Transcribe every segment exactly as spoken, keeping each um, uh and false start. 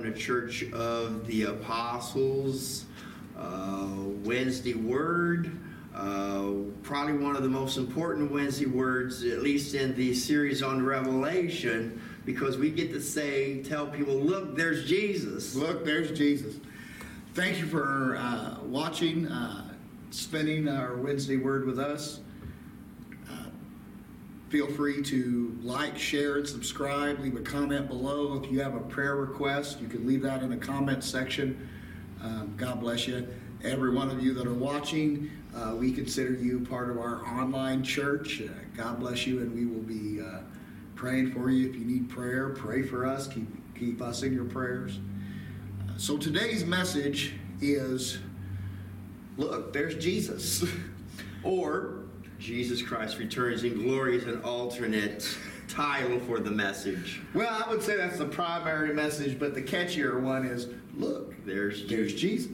to Church of the Apostles, uh, Wednesday Word, uh, probably one of the most important Wednesday words, at least in the series on Revelation, because we get to say, tell people, look, there's Jesus. Look, there's Jesus. Thank you for uh, watching, uh, spending our Wednesday Word with us. Feel free to like, share, and subscribe. Leave a comment below. If you have a prayer request, you can leave that in the comment section. Um, God bless you. Every one of you that are watching, uh, we consider you part of our online church. Uh, God bless you, and we will be uh, praying for you. If you need prayer, pray for us. Keep, keep us in your prayers. Uh, so today's message is, look, there's Jesus. Or, Jesus Christ Returns in Glory is an alternate title for the message. Well, I would say that's the primary message, but the catchier one is, look, there's, there's Jesus.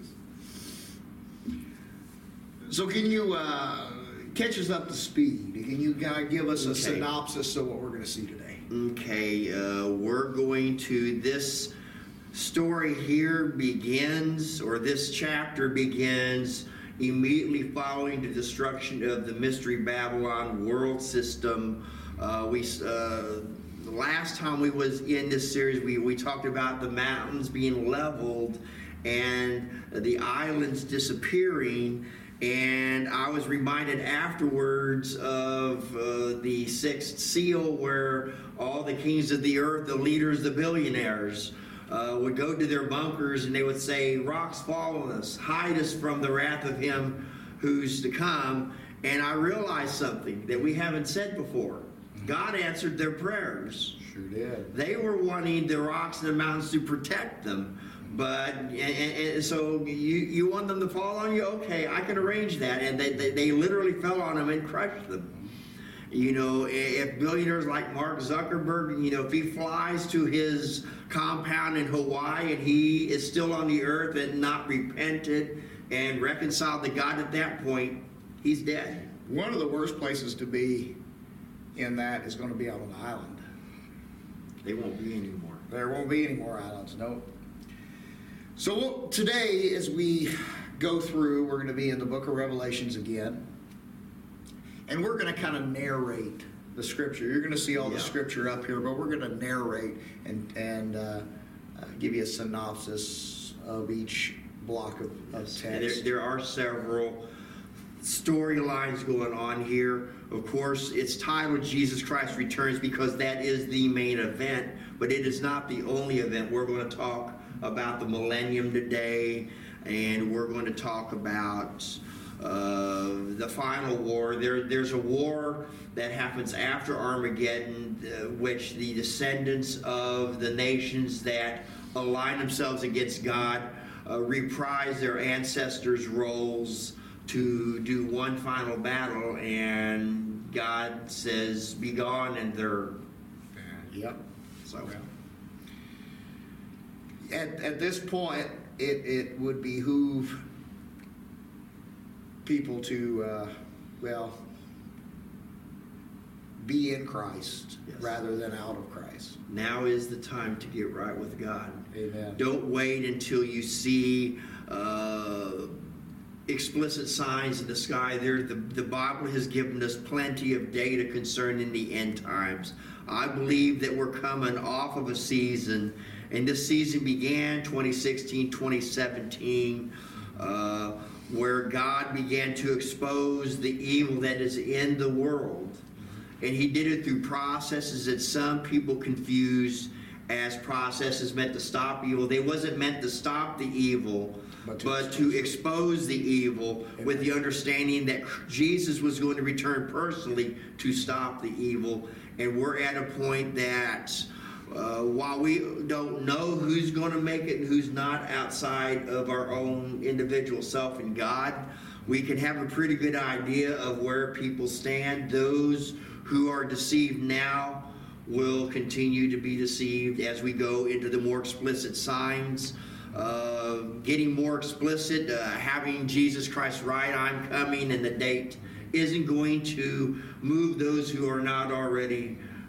So can you uh, catch us up to speed? Can you kind of give us a okay. synopsis of what we're going to see today? Okay, uh, we're going to, this story here begins, or this chapter begins immediately following the destruction of the Mystery Babylon world system. Uh, we uh, the last time we was in this series, we, we talked about the mountains being leveled and the islands disappearing, and I was reminded afterwards of uh, the sixth seal, where all the kings of the earth, the leaders, the billionaires, Uh, would go to their bunkers and they would say, rocks fall on us, hide us from the wrath of him who's to come. And I realized something that we haven't said before. God answered their prayers. Sure did. They were wanting the rocks and the mountains to protect them. But, and, and so you, you want them to fall on you? Okay, I can arrange that. And they, they, they literally fell on them and crushed them. You know, if billionaires like Mark Zuckerberg, you know, if he flies to his compound in Hawaii and he is still on the earth and not repented and reconciled to God at that point, he's dead. One of the worst places to be in that is going to be out on the island. They won't be anymore. There won't be any more islands, no. So we'll, today, as we go through, we're going to be in the book of Revelations again. And we're going to kind of narrate the scripture. You're going to see all yeah. the scripture up here, but we're going to narrate and and uh, uh, give you a synopsis of each block of, of yes. text. There, there are several storylines going on here. Of course, it's titled Jesus Christ Returns because that is the main event, but it is not the only event. We're going to talk about the millennium today, and we're going to talk about Uh, the final war. There, there's a war that happens after Armageddon, uh, which the descendants of the nations that align themselves against God uh, reprise their ancestors' roles to do one final battle, and God says, "Be gone," and they're yep. So at at this point, it it would behoove people to, uh, well, be in Christ yes. rather than out of Christ. Now is the time to get right with God. Amen. Don't wait until you see uh, explicit signs in the sky. There, the, the Bible has given us plenty of data concerning the end times. I believe that we're coming off of a season, and this season began twenty sixteen, twenty seventeen, uh, where God began to expose the evil that is in the world. And he did it through processes that some people confuse as processes meant to stop evil. They wasn't meant to stop the evil, but to, but to expose the evil. Amen. With the understanding that Jesus was going to return personally to stop the evil. And we're at a point that Uh, while we don't know who's going to make it and who's not outside of our own individual self and God, we can have a pretty good idea of where people stand. Those who are deceived now will continue to be deceived as we go into the more explicit signs. Uh, getting more explicit, uh, having Jesus Christ right, I'm coming, and the date isn't going to move those who are not already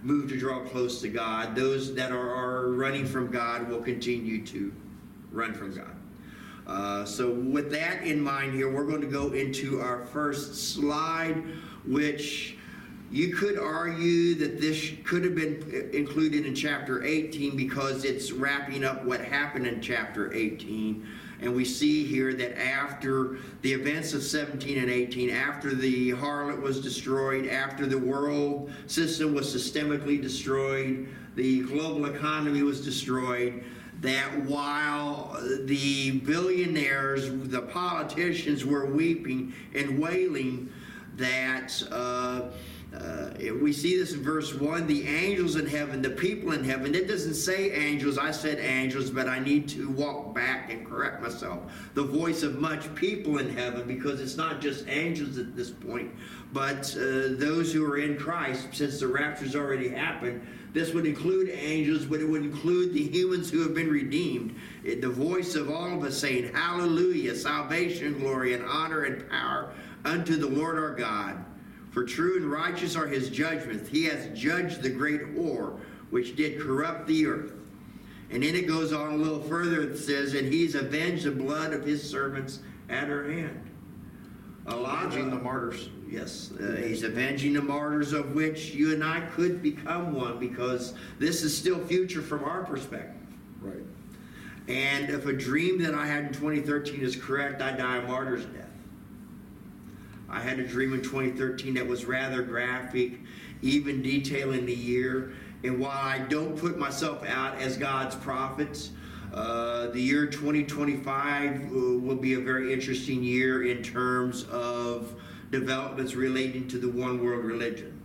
move to draw close to God. Those that are, are running from God will continue to run from God. Uh, so with that in mind here, we're going to go into our first slide, which you could argue that this could have been included in chapter eighteen because it's wrapping up what happened in chapter eighteen. And we see here that after the events of seventeen and eighteen, after the harlot was destroyed, after the world system was systemically destroyed, the global economy was destroyed, that while the billionaires, the politicians were weeping and wailing, that uh, uh, we see this in verse one, the angels in heaven, the people in heaven. It doesn't say angels. I said angels, but I need to walk back and correct myself. The voice of much people in heaven, because it's not just angels at this point, but uh, those who are in Christ, since the rapture's already happened. This would include angels, but it would include the humans who have been redeemed. It, the voice of all of us saying, hallelujah, salvation, glory, and honor and power unto the Lord our God. For true and righteous are his judgments. He has judged the great whore, which did corrupt the earth. And then it goes on a little further. It says, and he's avenged the blood of his servants at her hand. A lot Avenging of, the martyrs. Yes, uh, he's avenging the martyrs, of which you and I could become one, because this is still future from our perspective. Right. And if a dream that I had in twenty thirteen is correct, I die a martyr's death. I had a dream in twenty thirteen that was rather graphic, even detailing the year. And while I don't put myself out as God's prophet, uh, the year twenty twenty-five will be a very interesting year in terms of developments relating to the one world religion.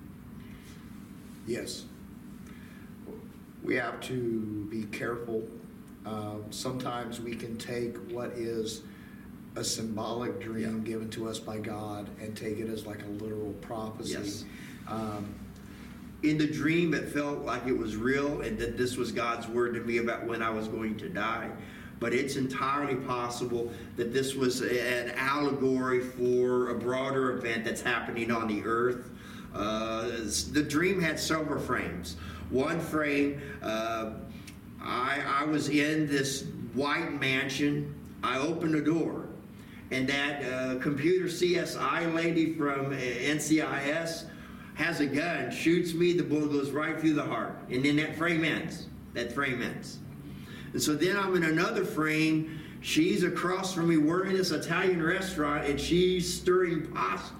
Yes. We have to be careful. Uh, sometimes we can take what is a symbolic dream Yeah. given to us by God and take it as like a literal prophecy. Yes. Um, In the dream, it felt like it was real and that this was God's word to me about when I was going to die. But it's entirely possible that this was an allegory for a broader event that's happening on the earth. Uh, the dream had several frames. One frame, uh, I, I was in this white mansion. I opened the door, and that uh, computer C S I lady from uh, N C I S has a gun, shoots me, the bullet goes right through the heart. And then that frame ends. That frame ends. And so then I'm in another frame. She's across from me. We're in this Italian restaurant, and she's stirring pasta.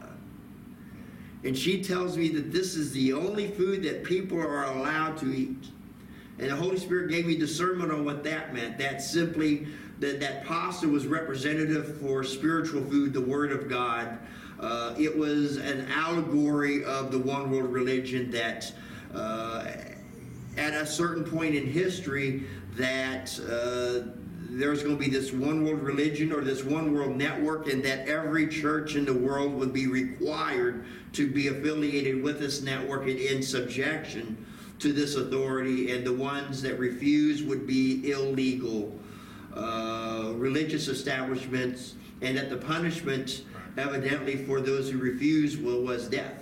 And she tells me that this is the only food that people are allowed to eat. And the Holy Spirit gave me discernment on what that meant. That simply, that, that pasta was representative for spiritual food, the Word of God. Uh, it was an allegory of the one world religion that uh, at a certain point in history that uh, there's going to be this one world religion or this one world network, and that every church in the world would be required to be affiliated with this network and in subjection to this authority, and the ones that refuse would be illegal uh, religious establishments, and that the punishment evidently for those who refuse was death.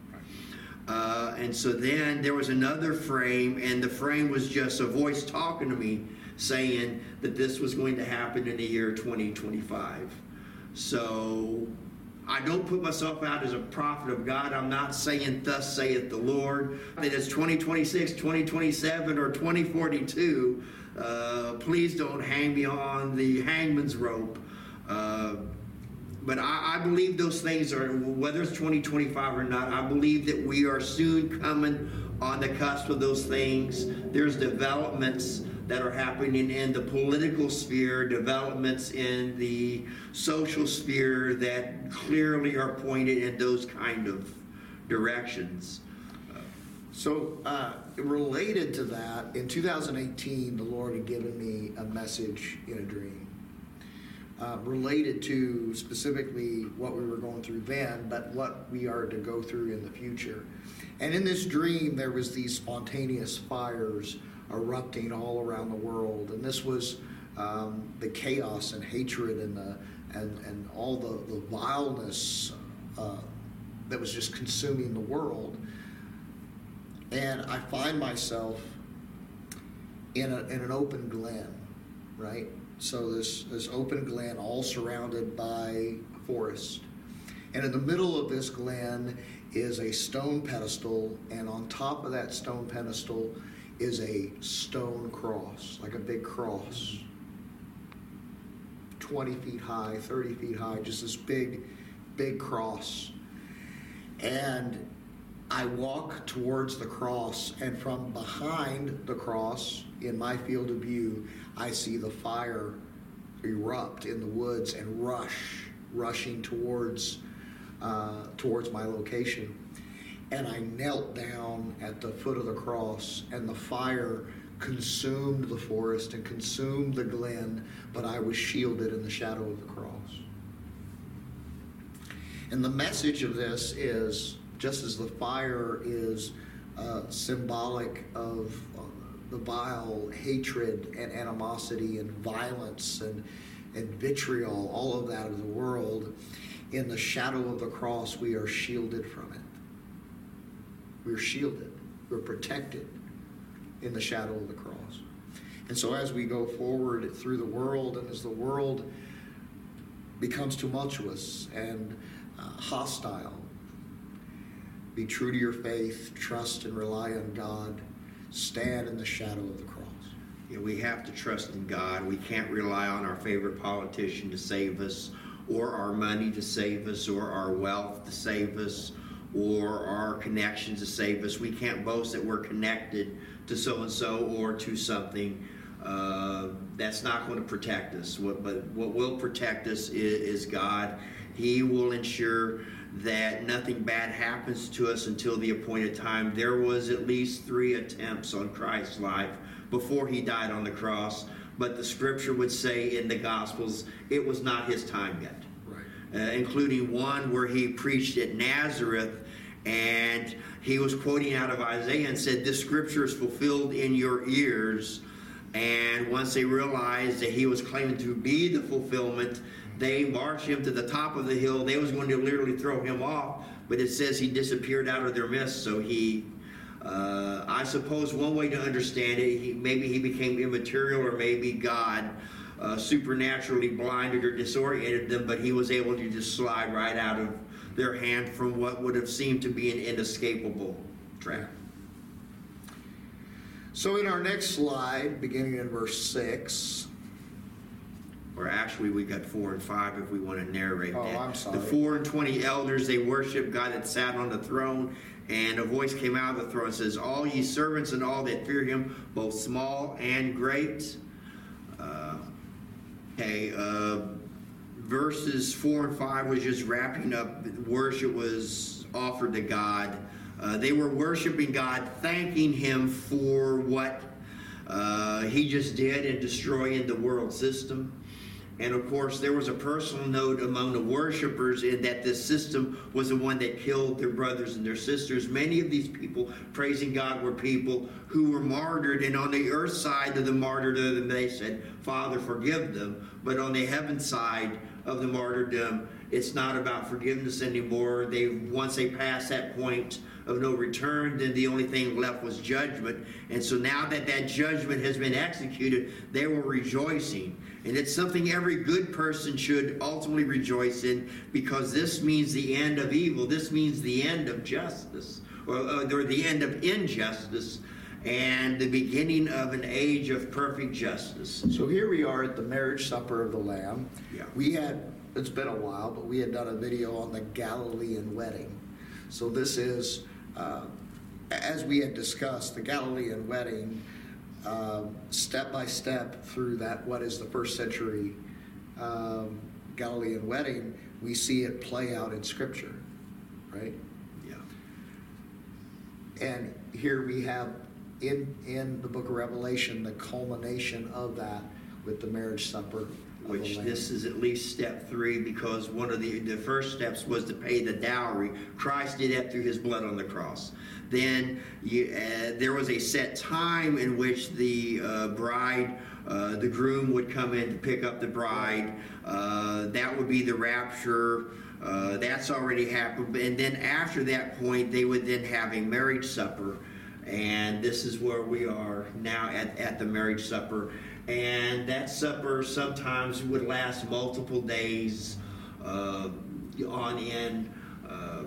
Uh, and so then there was another frame, and the frame was just a voice talking to me saying that this was going to happen in the year twenty twenty-five. So I don't put myself out as a prophet of God. I'm not saying thus saith the Lord. That it's twenty twenty-six, twenty twenty-seven, or twenty forty-two. Uh, please don't hang me on the hangman's rope. Uh, But I, I believe those things are, whether it's twenty twenty-five or not, I believe that we are soon coming on the cusp of those things. There's developments that are happening in the political sphere, developments in the social sphere that clearly are pointed in those kind of directions. So, uh, related to that, in two thousand eighteen, the Lord had given me a message in a dream. Uh, related to specifically what we were going through then, but what we are to go through in the future. And in this dream, there was these spontaneous fires erupting all around the world, and this was um, the chaos and hatred and the and and all the the vileness uh, that was just consuming the world. And I find myself in, a, in an open glen, right? So this, this open glen all surrounded by forest. And in the middle of this glen is a stone pedestal, and on top of that stone pedestal is a stone cross, like a big cross. twenty feet high, thirty feet high, just this big, big cross. And I walk towards the cross, and from behind the cross, in my field of view, I see the fire erupt in the woods and rush, rushing towards, uh, towards my location. And I knelt down at the foot of the cross, and the fire consumed the forest and consumed the glen, but I was shielded in the shadow of the cross. And the message of this is, just as the fire is uh, symbolic of uh, the vile hatred and animosity and violence and, and vitriol, all of that of the world, in the shadow of the cross we are shielded from it. We're shielded. We're protected in the shadow of the cross. And so as we go forward through the world, and as the world becomes tumultuous and uh, hostile, be true to your faith, trust and rely on God, stand in the shadow of the cross. Yeah, we have to trust in God. We can't rely on our favorite politician to save us, or our money to save us, or our wealth to save us, or our connections to save us. We can't boast that we're connected to so-and-so or to something. Uh, that's not going to protect us. What, but what will protect us is, is God. He will ensure that nothing bad happens to us until the appointed time. There was at least three attempts on Christ's life before he died on the cross, but the scripture would say in the Gospels it was not his time yet. Uh, including one where he preached at Nazareth, and he was quoting out of Isaiah and said, "This scripture is fulfilled in your ears." And once they realized that he was claiming to be the fulfillment, they marched him to the top of the hill. They was going to literally throw him off, but it says he disappeared out of their midst. So he, uh, I suppose one way to understand it, he, maybe he became immaterial, or maybe God Uh, supernaturally blinded or disoriented them, but he was able to just slide right out of their hand from what would have seemed to be an inescapable trap. So in our next slide, beginning in verse six. Or actually, we got four and five if we want to narrate oh, that. I'm sorry. The four and twenty elders, they worshiped God that sat on the throne, and a voice came out of the throne and says, "All ye servants and all that fear him, both small and great." Uh, Okay, uh, verses four and five was just wrapping up. Worship was offered to God. Uh, they were worshiping God, thanking him for what uh, he just did in destroying the world system. And of course, there was a personal note among the worshipers in that this system was the one that killed their brothers and their sisters. Many of these people praising God were people who were martyred, and on the earth side of the martyrdom, they said, "Father, forgive them." But on the heaven side of the martyrdom, it's not about forgiveness anymore. They once they passed that point of no return, then the only thing left was judgment. And so now that that judgment has been executed, they were rejoicing. And it's something every good person should ultimately rejoice in, because this means the end of evil. This means the end of justice, or, or the end of injustice, and the beginning of an age of perfect justice. So here we are at the marriage supper of the Lamb. Yeah. We had, it's been a while, but we had done a video on the Galilean wedding. So this is, uh, as we had discussed, the Galilean wedding, uh, step by step through that, what is the first century um, Galilean wedding, we see it play out in Scripture, right? Yeah. And here we have in in the book of Revelation the culmination of that with the marriage supper of Which the Lamb. this is at least step three, because one of the, the first steps was to pay the dowry. Christ did that through his blood on the cross. Then you, uh, there was a set time in which the uh, bride, uh, the groom would come in to pick up the bride. Uh, that would be the rapture. Uh, that's already happened. And then after that point, they would then have a marriage supper. And this is where we are now at, at the marriage supper. And that supper sometimes would last multiple days uh, on end. Uh,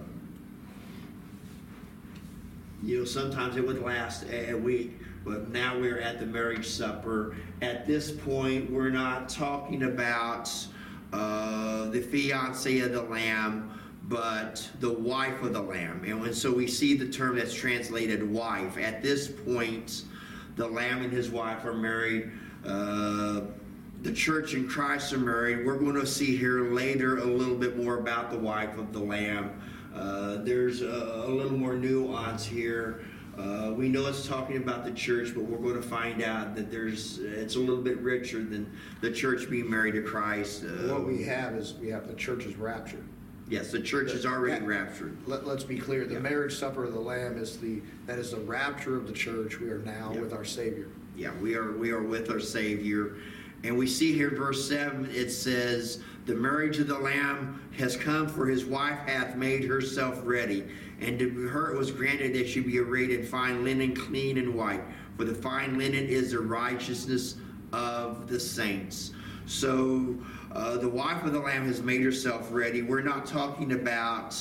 you know, sometimes it would last a, a week. But now we're at the marriage supper. At this point, we're not talking about uh, the fiancé of the Lamb, but the wife of the Lamb. And when, so we see the term that's translated wife. At this point, the Lamb and his wife are married. Uh, the church and Christ are married. We're going to see here later a little bit more about the wife of the Lamb. Uh, there's a, a little more nuance here. Uh, we know it's talking about the church, but we're going to find out that there's it's a little bit richer than the church being married to Christ. Uh, what we have is we have the church's rapture. Yes, the church is already that, raptured. Let, let's be clear. The yeah. marriage supper of the Lamb is the that is the rapture of the church. We are now yeah. with our Savior. Yeah, we are we are with our Savior. And we see here verse seven, it says, the marriage of the Lamb has come, for his wife hath made herself ready. And to her it was granted that she be arrayed in fine linen, clean and white. For the fine linen is the righteousness of the saints. So uh, the wife of the Lamb has made herself ready. We're not talking about,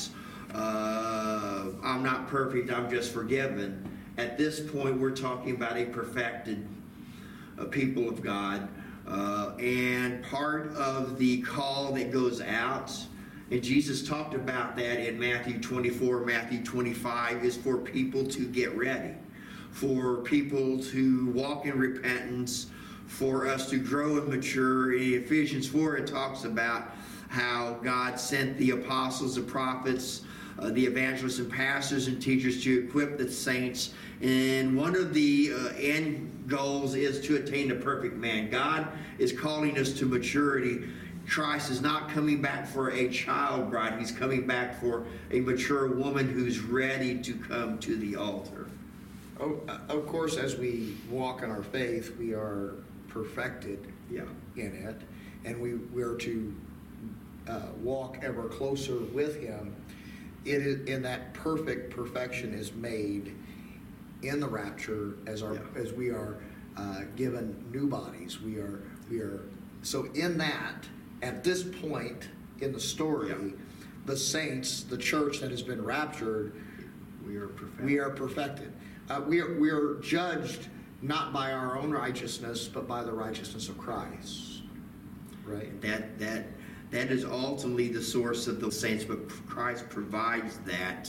uh, I'm not perfect, I'm just forgiven. At this point, we're talking about a perfected uh, people of God. Uh, and part of the call that goes out, and Jesus talked about that in Matthew twenty-four, Matthew twenty-five, is for people to get ready, for people to walk in repentance, for us to grow and mature. In Ephesians four, it talks about how God sent the apostles, the prophets, uh, the evangelists and pastors and teachers to equip the saints. And one of the uh, end goals is to attain the perfect man. God is calling us to maturity. Christ is not coming back for a child bride. He's coming back for a mature woman who's ready to come to the altar. Oh, of course, as we walk in our faith, we are perfected yeah. in it, and we, we are to uh, walk ever closer with him. It is, in that perfect perfection is made in the rapture as our yeah. as we are uh, given new bodies. We are we are so in that at this point in the story, yeah. the saints, the church that has been raptured, we are perfected. We are perfected. Uh, we are we are judged not by our own righteousness, but by the righteousness of Christ. Right. That that that is ultimately the source of the saints, but Christ provides that.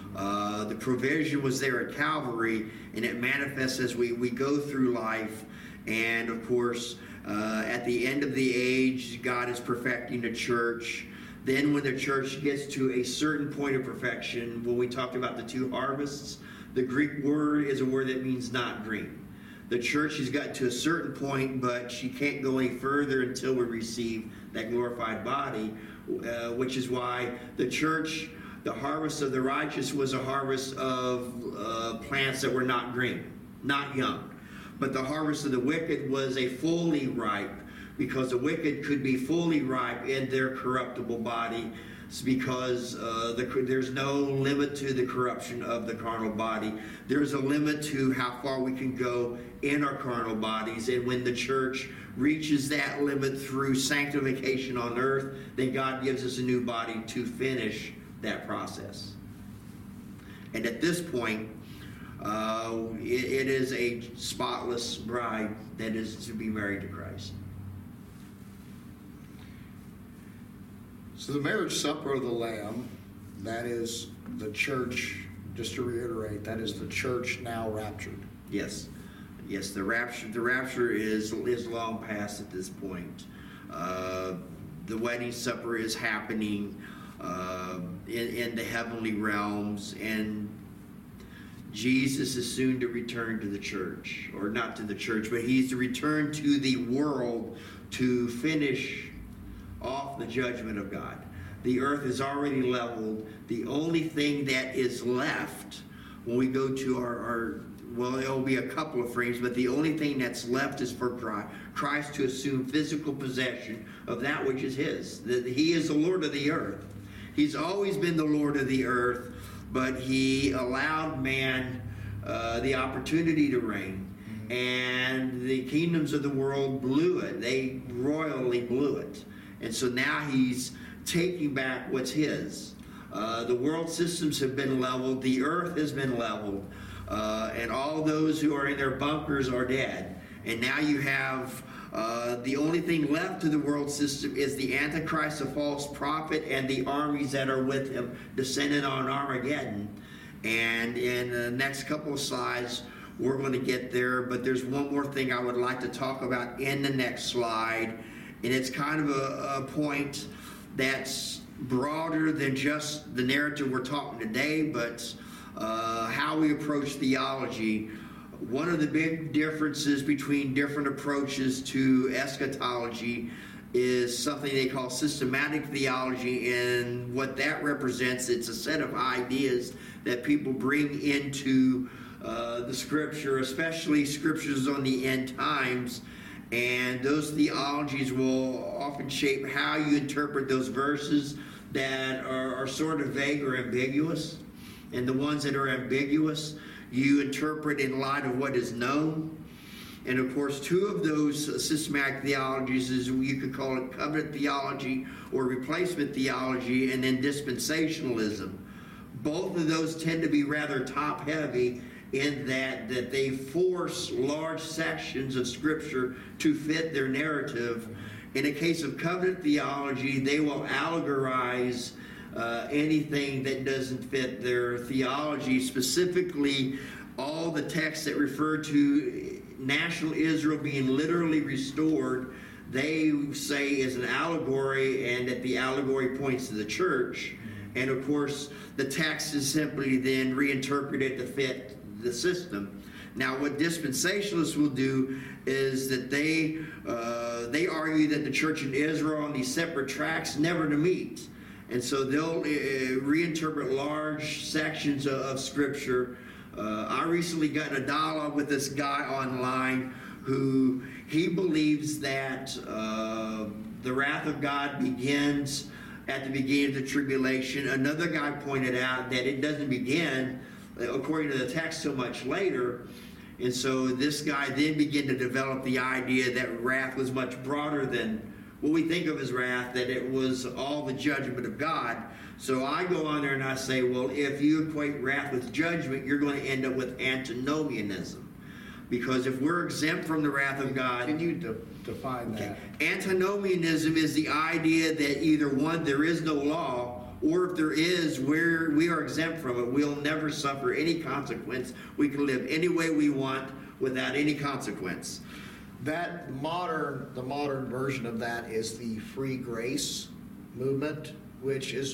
Uh, the provision was there at Calvary, and it manifests as we, we go through life. And of course, uh, at the end of the age, God is perfecting the church. Then when the church gets to a certain point of perfection, when we talked about the two harvests, the Greek word is a word that means not green. The church has gotten to a certain point, but she can't go any further until we receive that glorified body, uh, which is why the church, the harvest of the righteous was a harvest of uh, plants that were not green, not young. But the harvest of the wicked was a fully ripe, because the wicked could be fully ripe in their corruptible body, because uh, the, there's no limit to the corruption of the carnal body. There's a limit to how far we can go in our carnal bodies. And when the church reaches that limit through sanctification on earth, then God gives us a new body to finish that process. And at this point, uh, it, it is a spotless bride that is to be married to Christ. So the marriage supper of the Lamb, that is the church, just to reiterate, that is the church now raptured. Yes. Yes, the rapture the rapture is is long past at this point. Uh, the wedding supper is happening uh, in, in the heavenly realms, and Jesus is soon to return to the church, or not to the church, but he's to return to the world to finish off the judgment of God. The earth is already leveled. The only thing that is left when we go to our, our well, it'll be a couple of frames, but the only thing that's left is for Christ to assume physical possession of that which is his. That he is the Lord of the earth. He's always been the Lord of the earth, but he allowed man uh, the opportunity to reign. And the kingdoms of the world blew it. They royally blew it. And so now he's taking back what's his. Uh, the world systems have been leveled. The earth has been leveled. Uh, and all those who are in their bunkers are dead. And now you have uh, the only thing left to the world system is the Antichrist, the false prophet, and the armies that are with him descending on Armageddon. And in the next couple of slides, we're going to get there, but there's one more thing I would like to talk about in the next slide, and it's kind of a, a point that's broader than just the narrative we're talking today, but uh, how we approach theology. One of the big differences between different approaches to eschatology is something they call systematic theology, and what that represents, it's a set of ideas that people bring into Uh, the scripture, especially scriptures on the end times, and those theologies will often shape how you interpret those verses that are, are sort of vague or ambiguous, and the ones that are ambiguous you interpret in light of what is known. And of course, two of those systematic theologies is, you could call it covenant theology or replacement theology, and then dispensationalism. Both of those tend to be rather top heavy, in that that they force large sections of Scripture to fit their narrative. In a case of covenant theology, they will allegorize uh, anything that doesn't fit their theology, specifically all the texts that refer to national Israel being literally restored. They say is an allegory, and that the allegory points to the church. And of course, the text is simply then reinterpreted to fit the system. Now, what dispensationalists will do is that they uh, they argue that the church in Israel on these separate tracts never to meet, and so they'll uh, reinterpret large sections of, of Scripture. Uh, I recently got in a dialogue with this guy online who he believes that uh, the wrath of God begins at the beginning of the tribulation. Another guy pointed out that it doesn't begin, according to the text, so much later. And so this guy then began to develop the idea that wrath was much broader than what we think of as wrath, that it was all the judgment of God. So I go on there and I say, well, if you equate wrath with judgment, you're going to end up with antinomianism. Because if we're exempt from the wrath of God... Can you de- define that? Okay. Antinomianism is the idea that either, one, there is no law, or if there is, we're, we are exempt from it. We'll never suffer any consequence. We can live any way we want without any consequence. That modern, the modern version of that is the free grace movement, which has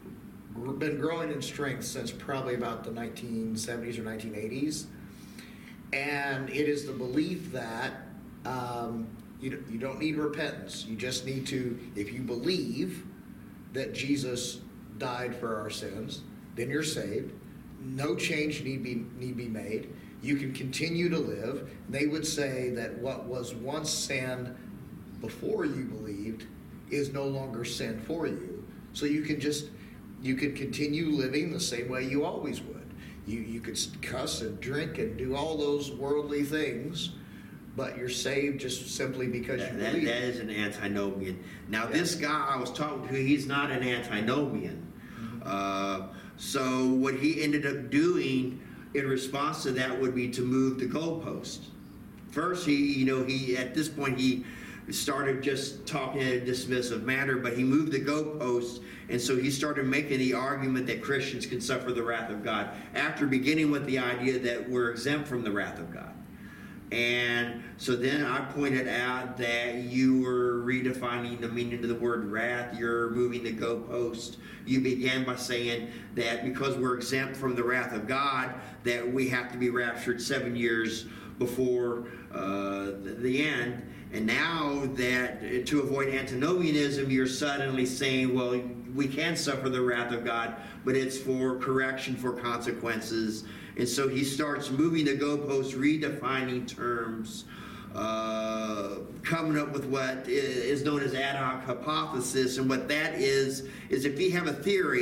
been growing in strength since probably about the nineteen seventies or nineteen eighties. And it is the belief that um, you, you don't need repentance. You just need to, if you believe that Jesus died for our sins, then you're saved. No change need be need be made. You can continue to live. They would say that what was once sin before you believed is no longer sin for you. So you can just you can continue living the same way you always would. You you could cuss and drink and do all those worldly things, but you're saved just simply because that, you that, believe. that is an antinomian. Now, Yeah. this guy I was talking to, he's not an antinomian. Mm-hmm. Uh, so what he ended up doing in response to that would be to move the goalpost. First, he, you know, he at this point he started just talking in a dismissive manner, but he moved the goalpost, and so he started making the argument that Christians can suffer the wrath of God, after beginning with the idea that we're exempt from the wrath of God. And so then I pointed out that you were redefining the meaning of the word wrath. You're moving the goalpost. You began by saying that because we're exempt from the wrath of God, that we have to be raptured seven years before uh, the end. And now that to avoid antinomianism, you're suddenly saying, well, we can suffer the wrath of God, but it's for correction, for consequences. And so he starts moving the goalposts, redefining terms, uh, coming up with what is known as ad hoc hypothesis. And what that is, is if you have a theory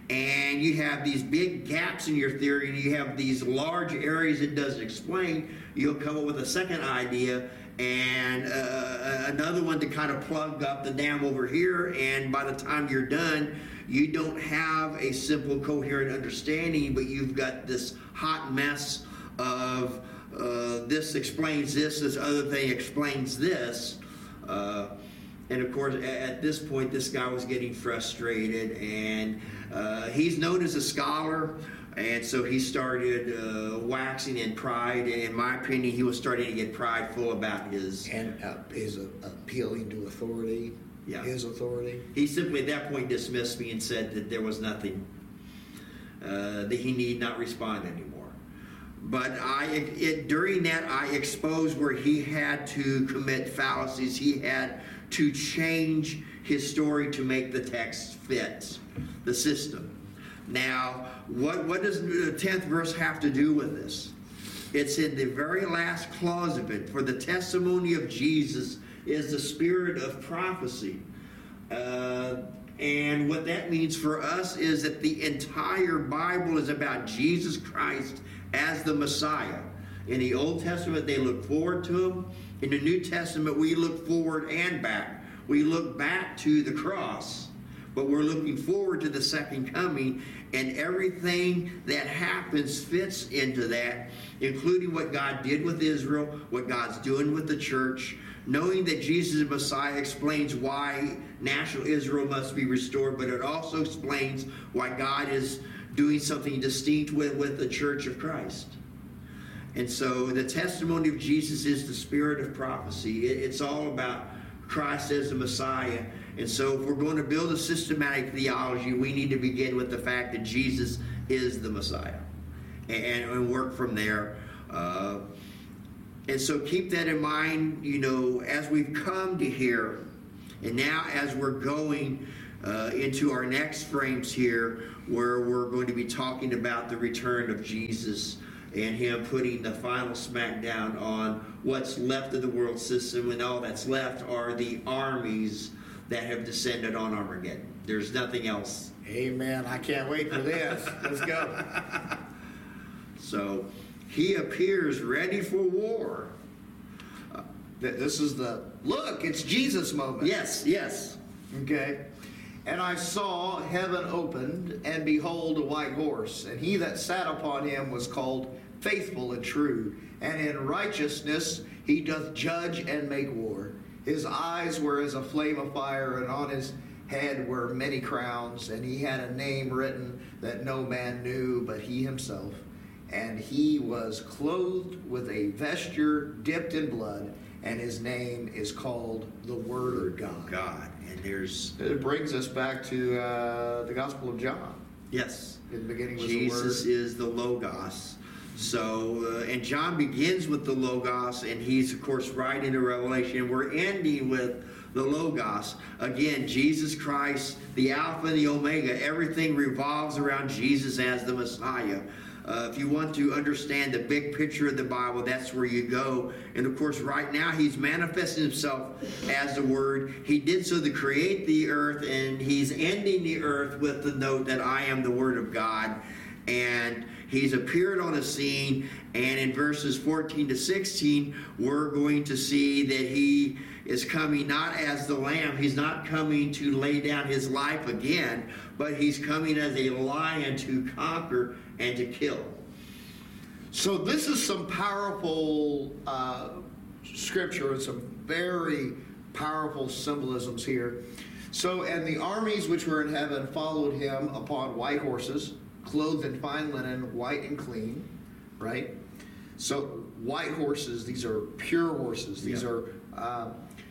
and you have these big gaps in your theory, and you have these large areas it doesn't explain, you'll come up with a second idea and uh, another one to kind of plug up the dam over here, and by the time you're done, you don't have a simple, coherent understanding, but you've got this hot mess of uh, this explains this, this other thing explains this. Uh, and of course, at this point, this guy was getting frustrated, and uh, he's known as a scholar. And so he started uh, waxing in pride, and in my opinion, he was starting to get prideful about his... And uh, his uh, appealing to authority, yeah. his authority. He simply at that point dismissed me and said that there was nothing, uh, that he need not respond anymore. But I, it, during that, I exposed where he had to commit fallacies. He had to change his story to make the text fit the system. Now, what, what does the tenth verse have to do with this? It's in the very last clause of it. For the testimony of Jesus is the spirit of prophecy. Uh, and what that means for us is that the entire Bible is about Jesus Christ as the Messiah. In the Old Testament, they look forward to him. In the New Testament, we look forward and back. We look back to the cross, but we're looking forward to the second coming, and everything that happens fits into that, including what God did with Israel, what God's doing with the church. Knowing that Jesus is Messiah explains why national Israel must be restored, but it also explains why God is doing something distinct with, with the church of Christ. And so the testimony of Jesus is the spirit of prophecy. It, it's all about Christ as the Messiah. And so if we're going to build a systematic theology, we need to begin with the fact that Jesus is the Messiah and, and work from there. Uh, and so keep that in mind, you know, as we've come to here, and now as we're going uh, into our next frames here, where we're going to be talking about the return of Jesus and him putting the final smackdown on what's left of the world system, and all that's left are the armies that have descended on Armageddon. There's nothing else. Amen. I can't wait for this. Let's go. So he appears ready for war. Uh, this is the, look, it's Jesus moment. Yes, yes. Okay. And I saw heaven opened, and behold, a white horse, and he that sat upon him was called Faithful and True, and in righteousness he doth judge and make war. His eyes were as a flame of fire, and on his head were many crowns, and he had a name written that no man knew but he himself. And he was clothed with a vesture dipped in blood, and his name is called the Word of God. God. And there's... It brings us back to uh, the Gospel of John. Yes. In the beginning was Jesus the Word. is the Logos. So, uh, and John begins with the Logos, and he's, of course, writing the Revelation. We're ending with the Logos. Again, Jesus Christ, the Alpha and the Omega. Everything revolves around Jesus as the Messiah. Uh, if you want to understand the big picture of the Bible, that's where you go. And of course, right now, he's manifesting himself as the Word. He did so to create the earth, and he's ending the earth with the note that I am the Word of God. And he's appeared on a scene, and in verses fourteen to sixteen, we're going to see that he is coming not as the Lamb. He's not coming to lay down his life again, but he's coming as a lion to conquer and to kill. So this is some powerful uh, scripture and some very powerful symbolisms here. So, and the armies which were in heaven followed him upon white horses, clothed in fine linen, white and clean, right? So white horses, these are pure horses. These yeah. are, uh,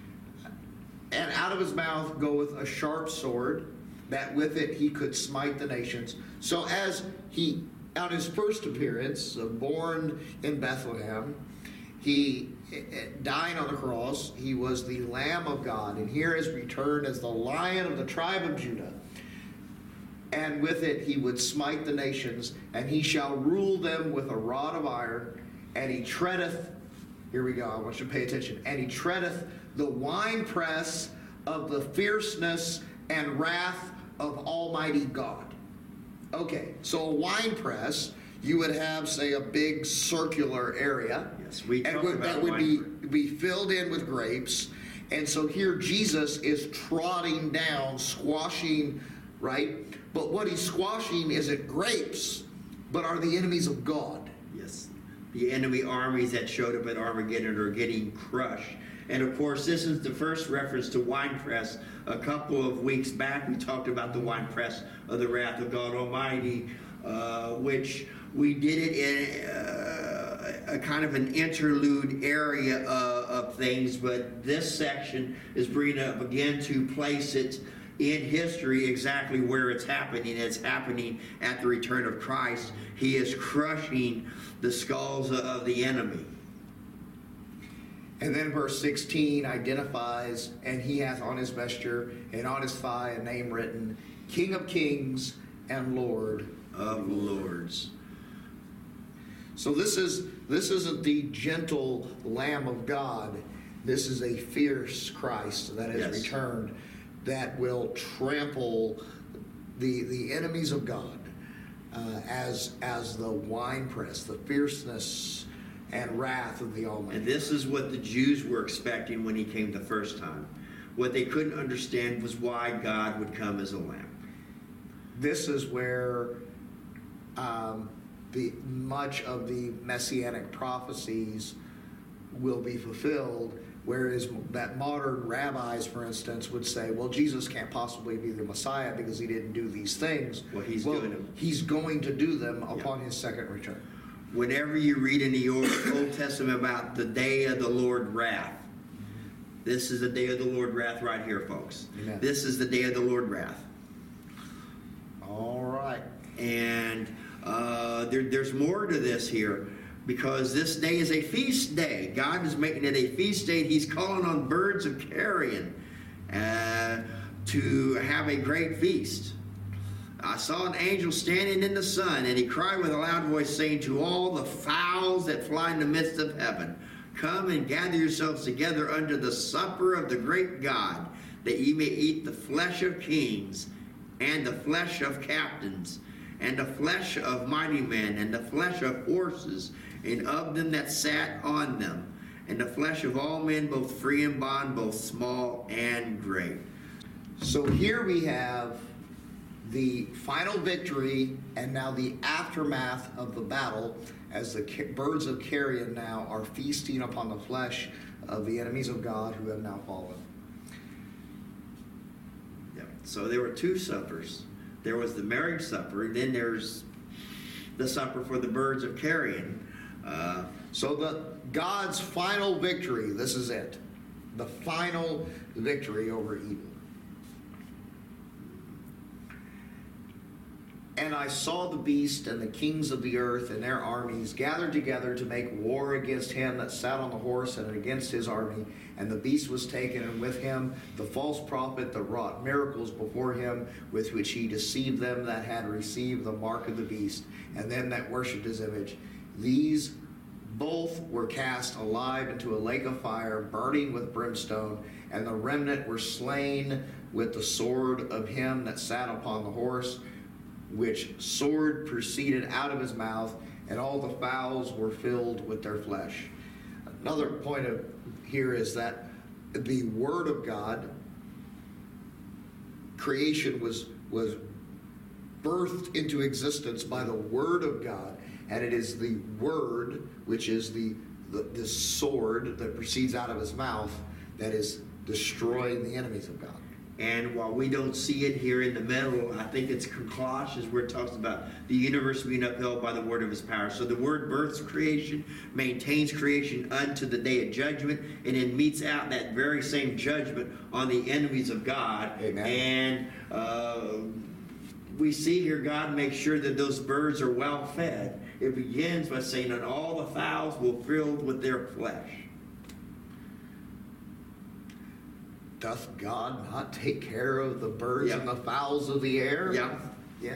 and out of his mouth goeth a sharp sword, that with it he could smite the nations. So as he, on his first appearance, uh, born in Bethlehem, he, dying on the cross, he was the Lamb of God, and here is returned as the Lion of the tribe of Judah. And with it he would smite the nations, and he shall rule them with a rod of iron, and he treadeth, here we go, I want you to pay attention, and he treadeth the winepress of the fierceness and wrath of Almighty God. Okay, so a wine press, you would have, say, a big circular area. Yes, we and talked would, about that would wine be, press. be filled in with grapes. And so here Jesus is trotting down, squashing, right? But what he's squashing isn't grapes, but are the enemies of God. Yes. The enemy armies that showed up at Armageddon are getting crushed. And of course, this is the first reference to winepress. A couple of weeks back, we talked about the winepress of the wrath of God Almighty, uh, which we did it in uh, a kind of an interlude area of, of things. But this section is bringing up again to place it in history exactly where it's happening. It's happening at the return of Christ. He is crushing the skulls of the enemy. And then verse sixteen identifies, and he hath on his vesture and on his thigh a name written, King of Kings and Lord Of lords. So this is this isn't the gentle Lamb of God. This is a fierce Christ that has Yes. returned, that will trample the the enemies of God uh, as as the winepress, the fierceness and wrath of the Almighty. And this is what the Jews were expecting when he came the first time. What they couldn't understand was why God would come as a lamb. This is where um, the much of the messianic prophecies will be fulfilled, whereas that modern rabbis, for instance, would say, well, Jesus can't possibly be the Messiah because he didn't do these things. Well, he's well, doing them. He's going to do them Yeah. upon his second return. Whenever you read in the Old, Old Testament about the day of the Lord wrath, this is the day of the Lord wrath right here, folks. Amen. This is the day of the Lord wrath. All right. And uh, there, there's more to this here, because this day is a feast day. God is making it a feast day. He's calling on birds of carrion uh, to have a great feast. I saw an angel standing in the sun, and he cried with a loud voice, saying to all the fowls that fly in the midst of heaven, come and gather yourselves together unto the supper of the great God, that ye may eat the flesh of kings, and the flesh of captains, and the flesh of mighty men, and the flesh of horses, and of them that sat on them, and the flesh of all men, both free and bond, both small and great. So here we have the final victory and now the aftermath of the battle, as the ca- birds of carrion now are feasting upon the flesh of the enemies of God who have now fallen. Yep. So there were two suppers. There was the marriage supper, and then there's the supper for the birds of carrion. Uh, So the God's final victory, this is it. The final victory over evil. And I saw the beast and the kings of the earth and their armies gathered together to make war against him that sat on the horse and against his army. And the beast was taken, and with him the false prophet that wrought miracles before him, with which he deceived them that had received the mark of the beast, and them that worshipped his image. These both were cast alive into a lake of fire, burning with brimstone, and the remnant were slain with the sword of him that sat upon the horse, which sword proceeded out of his mouth, and all the fowls were filled with their flesh. Another point of here is that the Word of God, creation was was birthed into existence by the Word of God, and it is the Word, which is the, the this sword that proceeds out of his mouth, that is destroying the enemies of God. And while we don't see it here in the middle, I think it's Colossians where it talks about the universe being upheld by the word of his power. So the word births creation, maintains creation unto the day of judgment, and then meets out that very same judgment on the enemies of God. Amen. And uh, we see here God makes sure that those birds are well fed. It begins by saying, and all the fowls will be filled with their flesh. Doth God not take care of the birds Yeah. and the fowls of the air? Yeah. Yeah.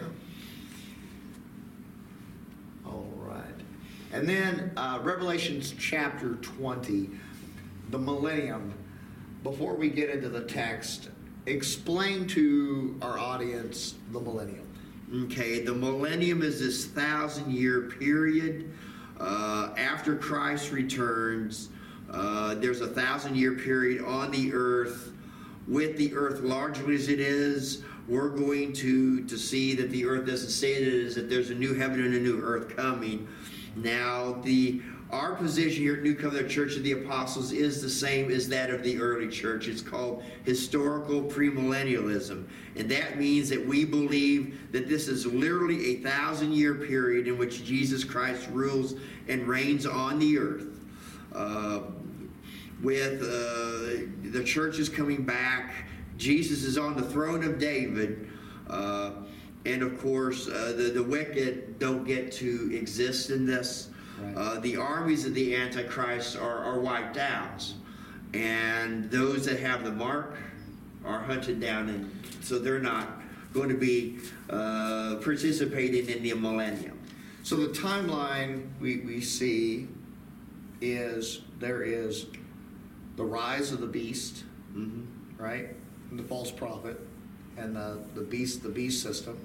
All right. And then uh, Revelations chapter twenty, the millennium. Before we get into the text, explain to our audience the millennium. Okay, the millennium is this thousand year period uh, after Christ returns. Uh, there's a thousand year period on the earth. With the earth largely as it is, we're going to, to see that the earth doesn't stay as it is, that there's a new heaven and a new earth coming. Now, the our position here at New Covenant Church of the Apostles is the same as that of the early church. It's called historical premillennialism. And that means that we believe that this is literally a thousand year period in which Jesus Christ rules and reigns on the earth. Uh, with uh, the church is coming back. Jesus is on the throne of David. Uh, and of course, uh, the, the wicked don't get to exist in this. Right. Uh, the armies of the Antichrist are, are wiped out, and those that have the mark are hunted down, and so they're not going to be uh, participating in the millennium. So the timeline we, we see is there is the rise of the beast, Mm-hmm. right? And the false prophet, and the, the beast, the beast system.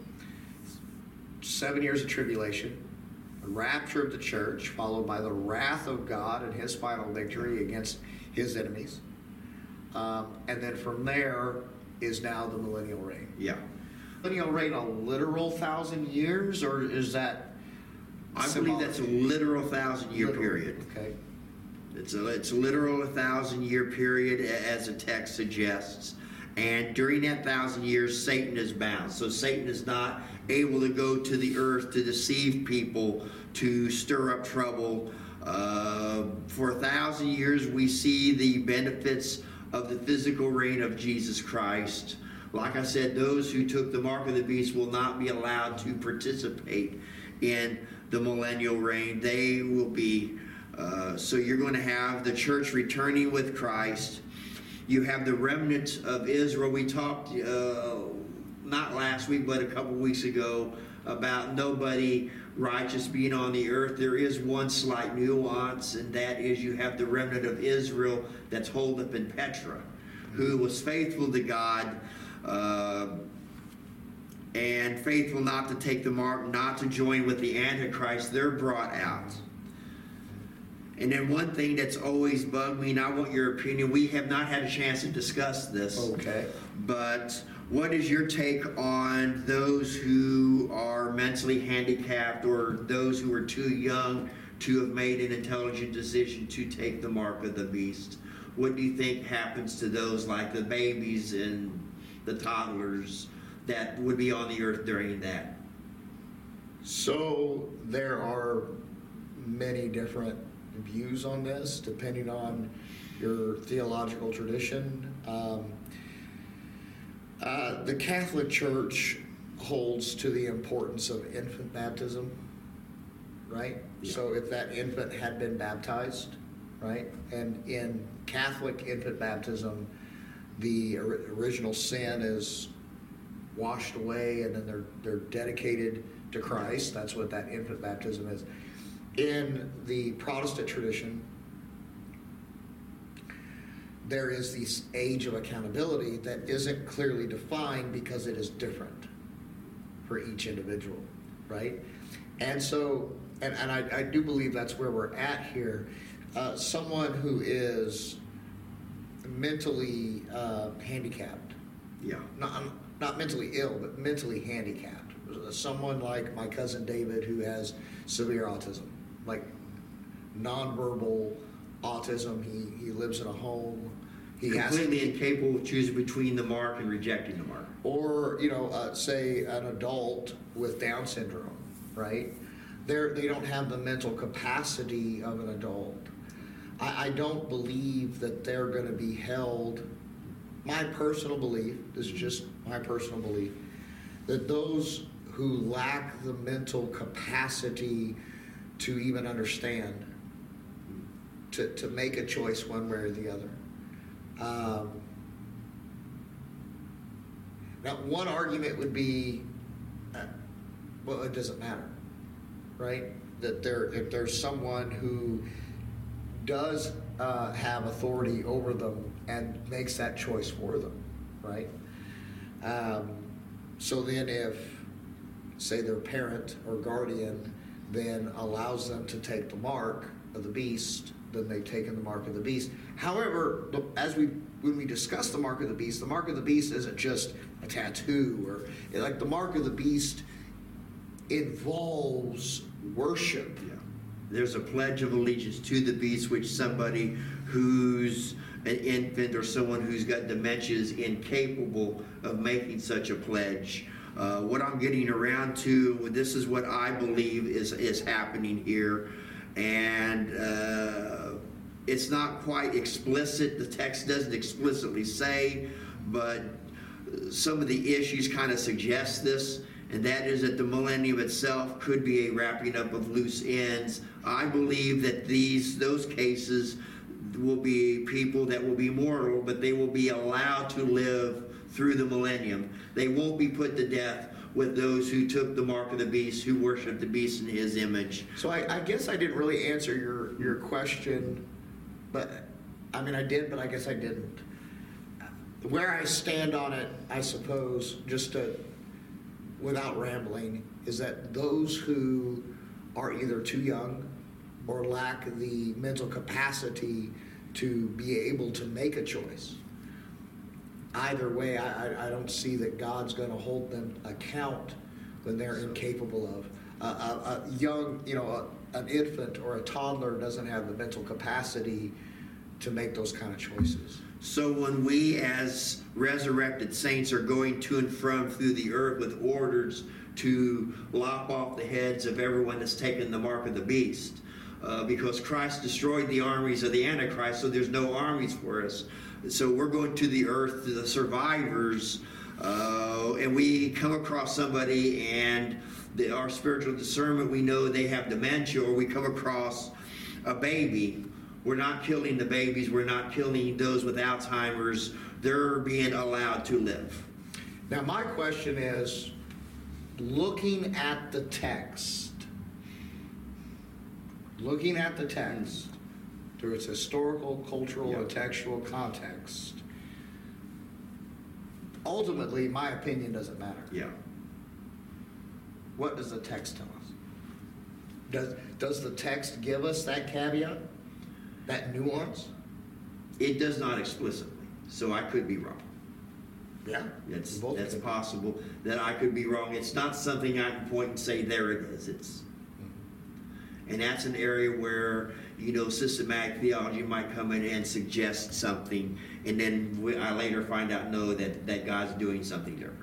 Seven years of tribulation. The rapture of the church, followed by the wrath of God and his final victory against his enemies. Um, and then from there is now the millennial reign. Yeah. Millennial reign a literal thousand years, or is that I symbolic? believe that's a literal thousand year Literal. period. Okay. It's a, it's literal a thousand year period, as the text suggests. And during that thousand years, Satan is bound. So Satan is not able to go to the earth to deceive people, to stir up trouble. Uh, for a thousand years, we see the benefits of the physical reign of Jesus Christ. Like I said, those who took the mark of the beast will not be allowed to participate in the millennial reign. They will be, uh, so you're going to have the church returning with Christ. You have the remnant of Israel. We talked uh, not last week, but a couple weeks ago about nobody righteous being on the earth. There is one slight nuance, and that is you have the remnant of Israel that's holed up in Petra, who was faithful to God uh, and faithful not to take the mark, not to join with the Antichrist. They're brought out. And then one thing that's always bugged me, and I want your opinion, we have not had a chance to discuss this. Okay. But what is your take on those who are mentally handicapped or those who are too young to have made an intelligent decision to take the mark of the beast? What do you think happens to those, like the babies and the toddlers that would be on the earth during that? So there are many different views on this, depending on your theological tradition. Um, uh, the Catholic Church holds to the importance of infant baptism, right? Yeah. So if that infant had been baptized, right? And in Catholic infant baptism, the or- original sin is washed away, and then they're they're dedicated to Christ. That's what that infant baptism is. In the Protestant tradition, there is this age of accountability that isn't clearly defined because it is different for each individual, right? And so, and, and I, I do believe that's where we're at here. Uh, someone who is mentally uh, handicapped, Yeah. not, not mentally ill, but mentally handicapped. Someone like my cousin David, who has severe autism, like nonverbal autism. He, he lives in a home. He has to, Completely incapable of choosing between the mark and rejecting the mark. or you know, uh, say an adult with Down syndrome, right? They're, they don't have the mental capacity of an adult. I, I don't believe that they're going to be held. My personal belief, this is just my personal belief, that those who lack the mental capacity to even understand, to, to make a choice one way or the other. Um, now, one argument would be, uh, well, it doesn't matter, right? That there, if there's someone who does uh, have authority over them and makes that choice for them, right? Um, so then if say their parent or guardian then allows them to take the mark of the beast, then they've taken the mark of the beast. However, the- as we when we discuss the mark of the beast, the mark of the beast isn't just a tattoo, or like the mark of the beast involves worship. Yeah. There's a pledge of allegiance to the beast, which somebody who's an infant or someone who's got dementia is incapable of making such a pledge. Uh, what I'm getting around to, this is what I believe is, is happening here. And uh, it's not quite explicit. The text doesn't explicitly say, but some of the issues kind of suggest this. And that is that the millennium itself could be a wrapping up of loose ends. I believe that these those cases will be people that will be mortal, but they will be allowed to live through the millennium. They won't be put to death with those who took the mark of the beast, who worshiped the beast in his image. So I, I guess I didn't really answer your, your question, but I mean I did, but I guess I didn't. Where I stand on it, I suppose, just to, without rambling, is that those who are either too young or lack the mental capacity to be able to make a choice. Either way, I, I, I don't see that God's going to hold them account when they're incapable of. Uh, a, a young, you know, a, an infant or a toddler doesn't have the mental capacity to make those kind of choices. So when we as resurrected saints are going to and from through the earth with orders to lop off the heads of everyone that's taken the mark of the beast, uh, because Christ destroyed the armies of the Antichrist, so there's no armies for us. So we're going to the earth, to the survivors, uh, and we come across somebody and the, our spiritual discernment, we know they have dementia, or we come across a baby. We're not killing the babies. We're not killing those with Alzheimer's. They're being allowed to live. Now, my question is, looking at the text, looking at the text through its historical, cultural, Yep. and textual context, ultimately, my opinion doesn't matter. Yeah. What does the text tell us? Does, does the text give us that caveat, that nuance? It does not explicitly, so I could be wrong. Yeah. That's Both that's could be. possible that I could be wrong. It's not something I can point and say there it is. It's and that's an area where, you know, systematic theology might come in and suggest something, and then we, I later find out no that that God's doing something different.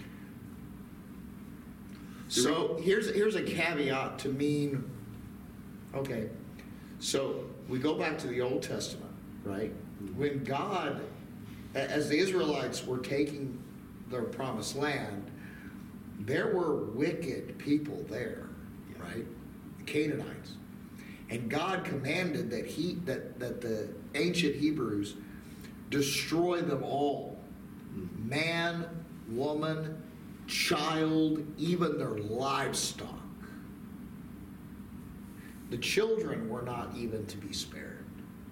So here's here's a caveat to mean, okay, so we go back to the Old Testament, right? When God, a- as the Israelites were taking their promised land, there were wicked people there, Yeah. right? The Canaanites. And God commanded that he that, that the ancient Hebrews destroy them all. Mhm. Man, woman, child, even their livestock. The children were not even to be spared.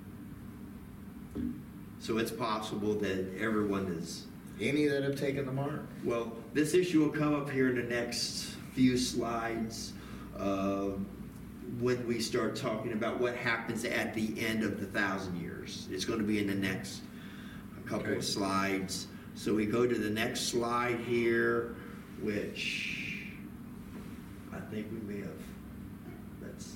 So it's possible that everyone is. Any that have taken the mark. Well, this issue will come up here in the next few slides uh, when we start talking about what happens at the end of the thousand years. It's going to be in the next couple Okay. of slides. So we go to the next slide here, which I think we may have. That's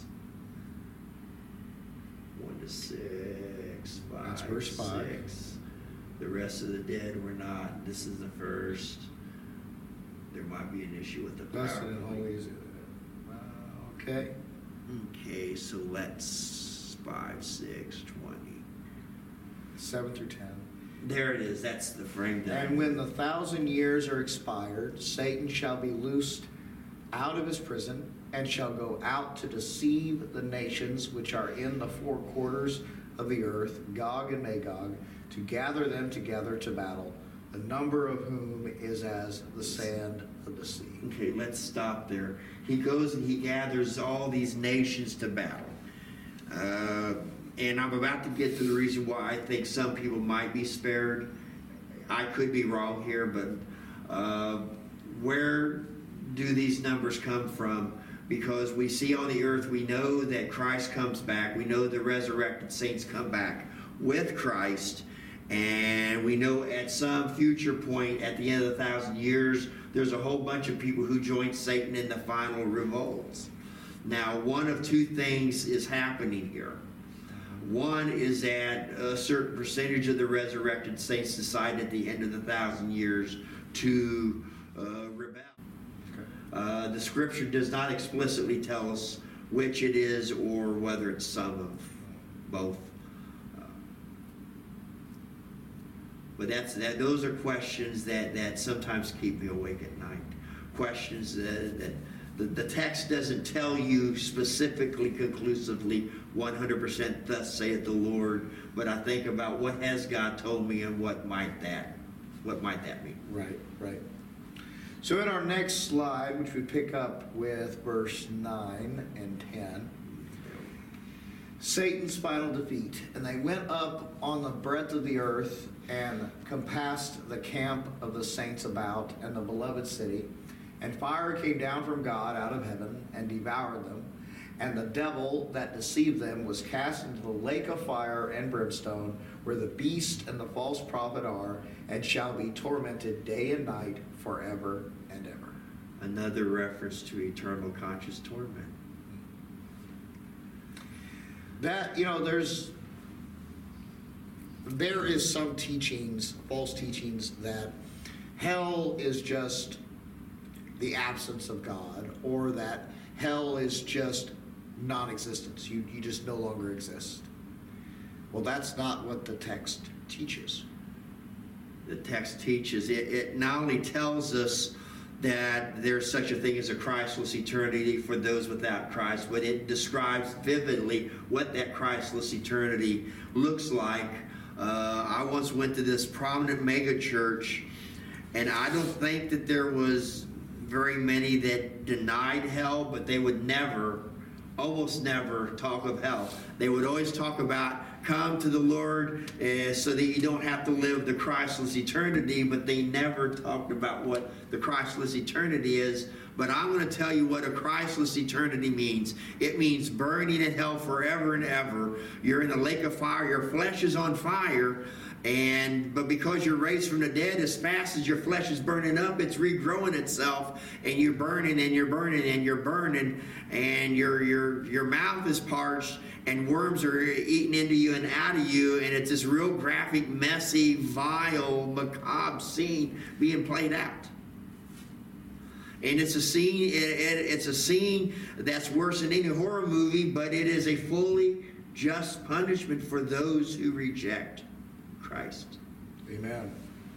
one to six, five, That's verse five. six. The rest of the dead were not. This is the first. There might be an issue with the Blessed and PowerPoint. holy is it. Okay. Okay, so let's five, six, twenty. Seven through ten. There it is. That's the frame. There. And when the thousand years are expired, Satan shall be loosed out of his prison, and shall go out to deceive the nations which are in the four quarters of the earth, Gog and Magog, to gather them together to battle, the number of whom is as the sand of the sea. Okay, let's stop there. He goes and he gathers all these nations to battle. Uh, and I'm about to get to the reason why I think some people might be spared. I could be wrong here, but uh, where do these numbers come from? Because we see on the earth, we know that Christ comes back. We know the resurrected saints come back with Christ. And we know at some future point, at the end of the thousand years, there's a whole bunch of people who join Satan in the final revolts. Now, one of two things is happening here. One is that a certain percentage of the resurrected saints decide at the end of the thousand years to uh, rebel. Uh, the scripture does not explicitly tell us which it is or whether it's some of both. Uh, but that's that. Those are questions that, that sometimes keep me awake at night. Questions that, that the, the text doesn't tell you specifically, conclusively, one hundred percent thus saith the Lord. But I think about what has God told me and what might that, what might that mean? Right, right. So in our next slide, which we pick up with verse nine and ten, Satan's final defeat. And they went up on the breadth of the earth and compassed the camp of the saints about and the beloved city. And fire came down from God out of heaven and devoured them. And the devil that deceived them was cast into the lake of fire and brimstone, where the beast and the false prophet are, and shall be tormented day and night forever and ever. Another reference to eternal conscious torment. That, you know, there's, there is some teachings, false teachings, that hell is just the absence of God, or that hell is just non-existence. You, you just no longer exist. Well, that's not what the text teaches. The text teaches, it, it not only tells us that there's such a thing as a Christless eternity for those without Christ, but it describes vividly what that Christless eternity looks like. Uh, I once went to this prominent mega church, and I don't think that there was very many that denied hell, but they would never, almost never talk of hell. They would always talk about come to the Lord uh, so that you don't have to live the Christless eternity, but they never talked about what the Christless eternity is. But I'm going to tell you what a Christless eternity means. It means burning in hell forever and ever. You're in a lake of fire. Your flesh is on fire. And but because you're raised from the dead, as fast as your flesh is burning up, it's regrowing itself, and you're burning and you're burning and you're burning, and your your your mouth is parched, and worms are eating into you and out of you, and it's this real graphic, messy, vile, macabre scene being played out. And it's a scene. It, it, it's a scene that's worse than any horror movie, but it is a fully just punishment for those who reject Christ. Amen.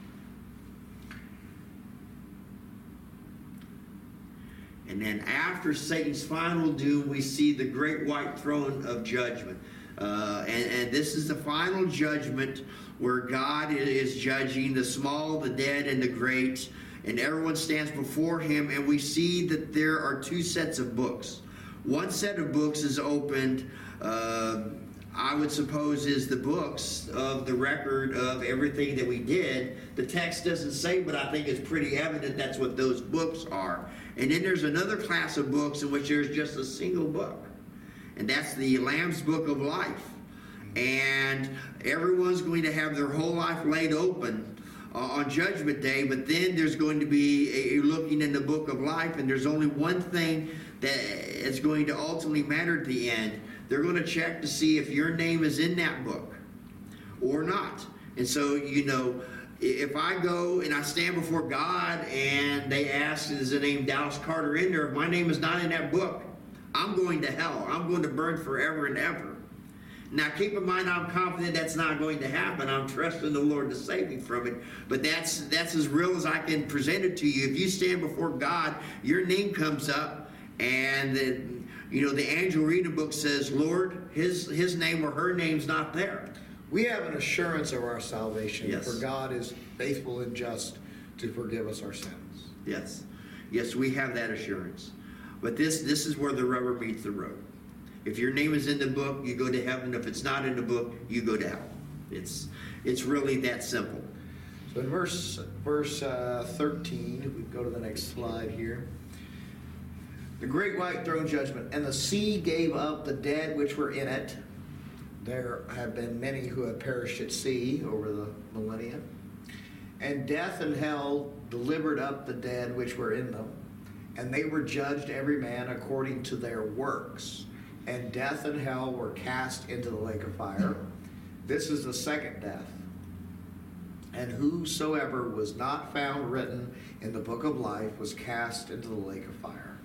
And then after Satan's final doom, we see the great white throne of judgment. Uh, and, and this is the final judgment where God is judging the small, the dead, and the great. And everyone stands before him. And we see that there are two sets of books. One set of books is opened, uh, I would suppose, is the books of the record of everything that we did. The text doesn't say, but I think it's pretty evident that's what those books are. And then there's another class of books in which there's just a single book. And that's the Lamb's Book of Life. And everyone's going to have their whole life laid open uh, on Judgment Day, but then there's going to be a, a looking in the Book of Life, and there's only one thing that is going to ultimately matter at the end. They're going to check to see if your name is in that book or not. And so, you know, if I go and I stand before God and they ask, is the name Dallas Carter in there? If my name is not in that book, I'm going to hell. I'm going to burn forever and ever. Now, keep in mind, I'm confident that's not going to happen. I'm trusting the Lord to save me from it. But that's that's as real as I can present it to you. If you stand before God, your name comes up, and the, you know, the angel reading the book says, Lord, his his name or her name's not there. We have an assurance of our salvation, Yes. for God is faithful and just to forgive us our sins. Yes. Yes, we have that assurance. But this this is where the rubber meets the road. If your name is in the book, you go to heaven. If it's not in the book, you go to hell. It's it's really that simple. So in verse verse uh, thirteen, if we go to the next slide here, The great white throne judgment. And the sea gave up the dead which were in it. There have been many who have perished at sea over the millennia. And death and hell delivered up the dead which were in them. And they were judged every man according to their works. And death and hell were cast into the lake of fire. This is the second death. And whosoever was not found written in the book of life was cast into the lake of fire.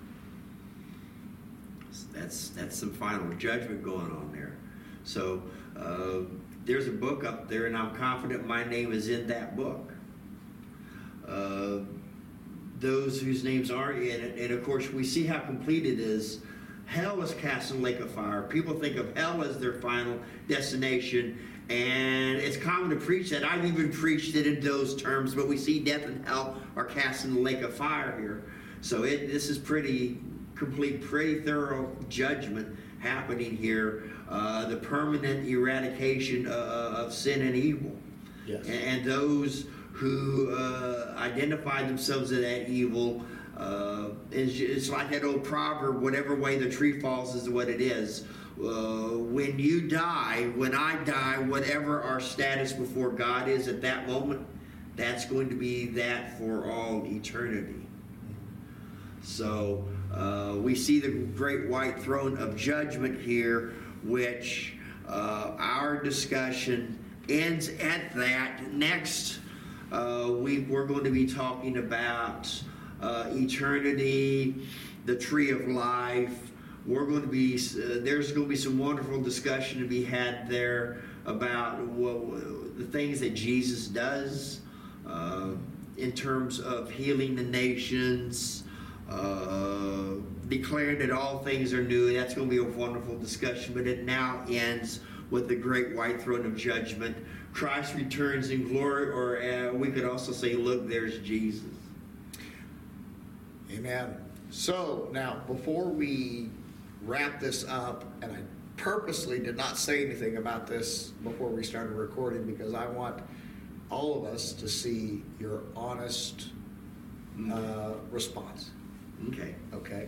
That's that's some final judgment going on there. So uh, there's a book up there, and I'm confident my name is in that book. Uh, those whose names aren't in it, and of course we see how complete it is. Hell is cast in the lake of fire. People think of hell as their final destination, and it's common to preach that. I've even preached it in those terms, but we see death and hell are cast in the lake of fire here. So it, this is pretty complete, pretty thorough judgment happening here. Uh, the permanent eradication uh, of sin and evil. Yes. And, and those who uh, identify themselves as that evil, uh, it's, it's like that old proverb, whatever way the tree falls is what it is. Uh, when you die, when I die, whatever our status before God is at that moment, that's going to be that for all eternity. So uh, we see the great white throne of judgment here, which uh, our discussion ends at that. Next uh, week we're going to be talking about uh, eternity, the tree of life. We're going to be, uh, there's going to be some wonderful discussion to be had there about what, the things that Jesus does uh, in terms of healing the nations, uh, declaring that all things are new. That's going to be a wonderful discussion, but it now ends with the great white throne of judgment. Christ returns in glory, or uh, we could also say, look, there's Jesus. Amen. So now, before we wrap this up, and I purposely did not say anything about this before we started recording because I want all of us to see your honest uh, response. Okay. Okay.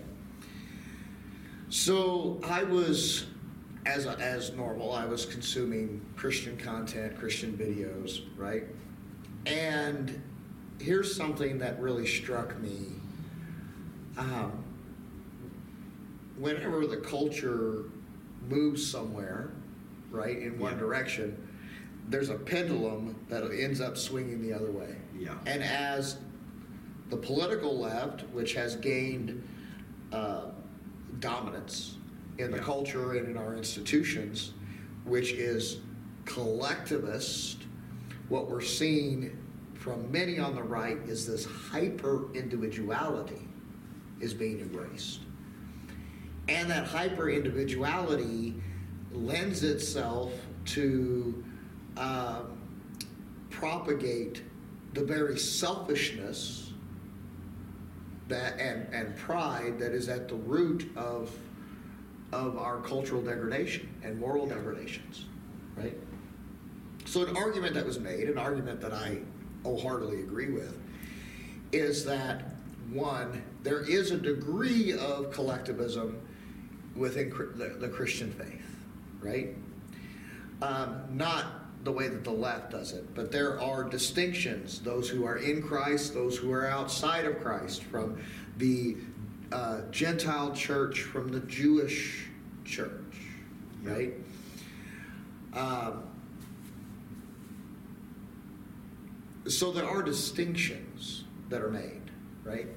So I was, as a, as normal, I was consuming Christian content, Christian videos, right? And here's something that really struck me. Um, whenever the culture moves somewhere, right, in one Yeah. direction, there's a pendulum that ends up swinging the other way. Yeah. And as the political left, which has gained uh, dominance in the Yeah. culture and in our institutions, which is collectivist, what we're seeing from many on the right is this hyper-individuality is being embraced. And that hyper-individuality lends itself to uh, propagate the very selfishness that and, and pride that is at the root of, of our cultural degradation and moral degradations, right? So an argument that was made, an argument that I wholeheartedly agree with, is that, one, there is a degree of collectivism within the, the Christian faith, right? Um, not the way that the left does it, but there are distinctions, those who are in Christ, those who are outside of Christ, from the uh, Gentile church, from the Jewish church, right? Um, so there are distinctions that are made, right?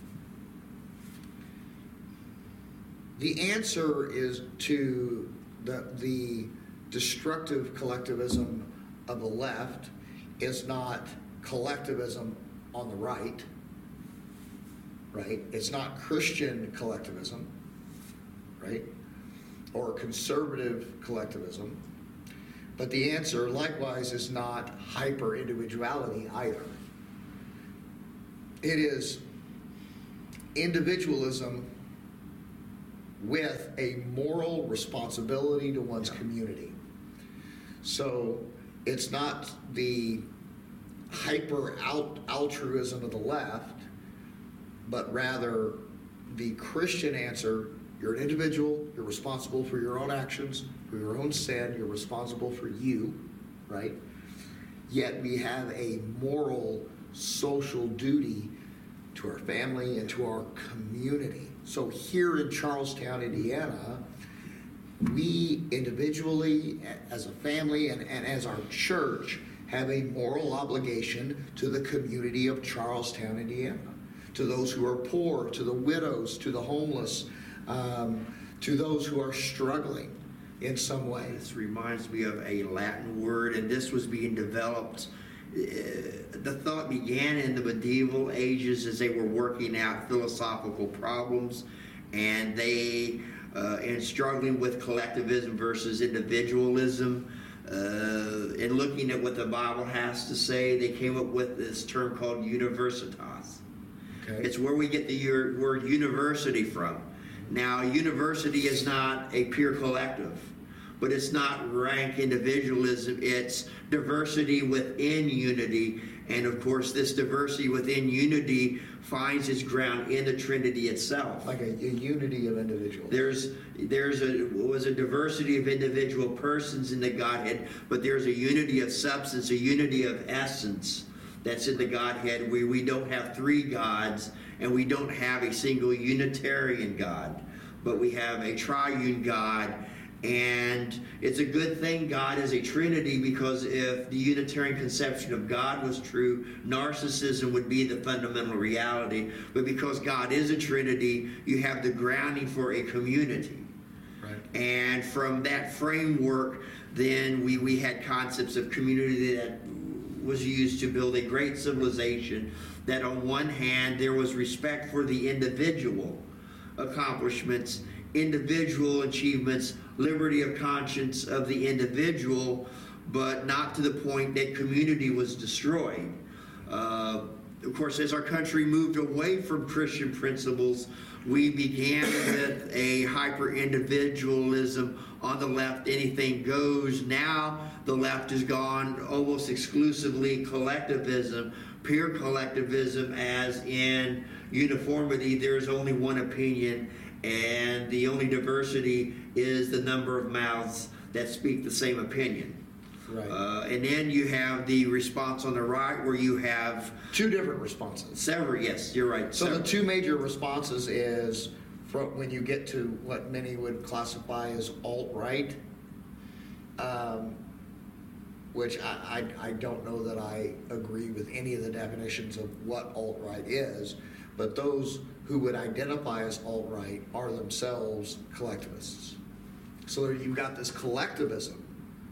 The answer is to the, the destructive collectivism of the left is not collectivism on the right, right? It's not Christian collectivism, right? Or conservative collectivism. But the answer, likewise, is not hyper-individuality either. It is individualism with a moral responsibility to one's community. So it's not the hyper altruism of the left, but rather the Christian answer, you're an individual, you're responsible for your own actions, for your own sin, you're responsible for you, right? Yet we have a moral, social duty to our family and to our community. So here in Charlestown, Indiana, we individually, as a family, and, and as our church, have a moral obligation to the community of Charlestown, Indiana, to those who are poor, to the widows, to the homeless, um, to those who are struggling in some way. This reminds me of a Latin word, and this was being developed. Uh, the thought began in the medieval ages as they were working out philosophical problems, and they, uh, and struggling with collectivism versus individualism, uh, and looking at what the Bible has to say, they came up with this term called universitas. Okay. It's where we get the ur- word university from. Now, university is not a pure collective, but it's not rank individualism. It's diversity within unity. And of course, this diversity within unity finds its ground in the Trinity itself. Like a, a unity of individuals. There's there's a was a diversity of individual persons in the Godhead, but there's a unity of substance, a unity of essence that's in the Godhead, where we don't have three gods and we don't have a single Unitarian God, but we have a triune God. And it's a good thing God is a Trinity, because if the Unitarian conception of God was true, narcissism would be the fundamental reality. But because God is a Trinity, you have the grounding for a community. Right. And from that framework, then we, we had concepts of community that was used to build a great civilization, that on one hand there was respect for the individual accomplishments, individual achievements, liberty of conscience of the individual, but not to the point that community was destroyed. Uh, of course, as our country moved away from Christian principles, we began with a hyper-individualism on the left. Anything goes. Now the left has gone almost exclusively collectivism, pure collectivism, as in uniformity. There's only one opinion, and the only diversity is the number of mouths that speak the same opinion. Right. Uh, and then you have the response on the right, where you have Two different responses. several. Yes, you're right. So several. the two major responses is from when you get to what many would classify as alt-right, um, which I, I, I don't know that I agree with any of the definitions of what alt-right is, but those who would identify as alt-right are themselves collectivists. So you've got this collectivism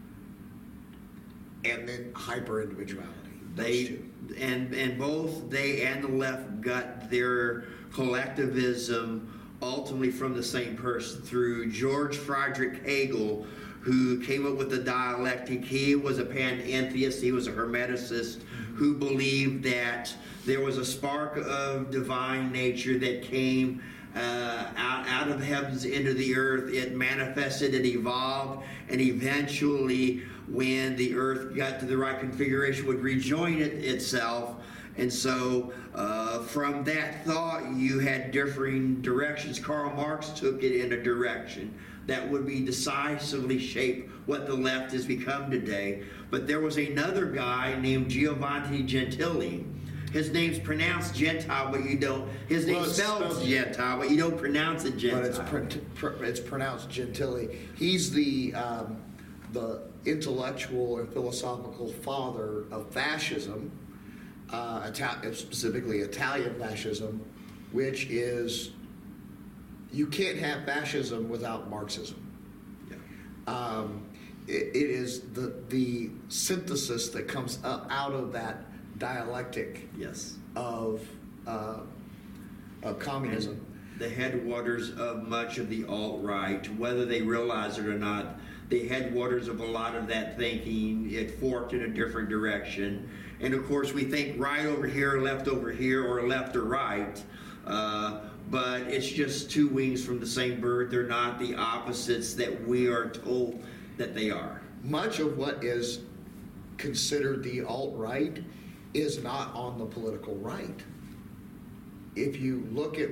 and then hyper-individuality. Those They two. and and both they and the left got their collectivism ultimately from the same person, through George Friedrich Hegel, who came up with the dialectic. He was a panentheist. He was a hermeticist who believed that there was a spark of divine nature that came uh, out, out of the heavens into the earth. It manifested, it evolved, and eventually, when the earth got to the right configuration, would rejoin it itself. And so uh, from that thought, you had differing directions. Karl Marx took it in a direction that would be decisively shape what the left has become today. But there was another guy named Giovanni Gentili. His name's pronounced Gentile, but you don't. His Well, name's it's spelled spelled- Gentile, but you don't pronounce it Gentile. But it's pr- pr- it's pronounced Gentili. He's the um, the intellectual and philosophical father of fascism, uh, Ita- specifically Italian fascism, which is, you can't have fascism without Marxism. Yeah. Um, it, it is the the synthesis that comes up out of that dialectic Yes. of uh, of communism. The headwaters of much of the alt-right, whether they realize it or not, the headwaters of a lot of that thinking, it forked in a different direction. And of course, we think right over here, left over here, or left or right. Uh, but it's just two wings from the same bird. They're not the opposites that we are told that they are. Much of what is considered the alt-right is not on the political right. If you look at what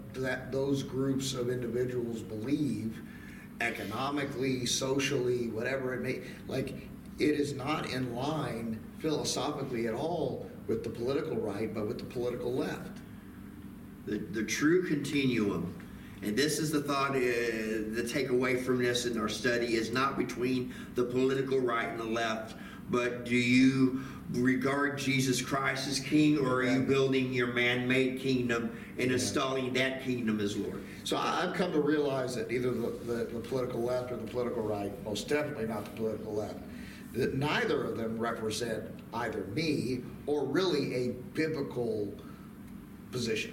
that those groups of individuals believe economically, socially, whatever it may, like, it is not in line philosophically at all with the political right, but with the political left. The, the true continuum, and this is the thought, uh, the takeaway from this in our study, is not between the political right and the left, but do you regard Jesus Christ as king, or are you building your man-made kingdom and installing that kingdom as Lord? So I- I've come to realize that either the, the, the political left or the political right, most definitely not the political left, that neither of them represent either me or really a biblical position.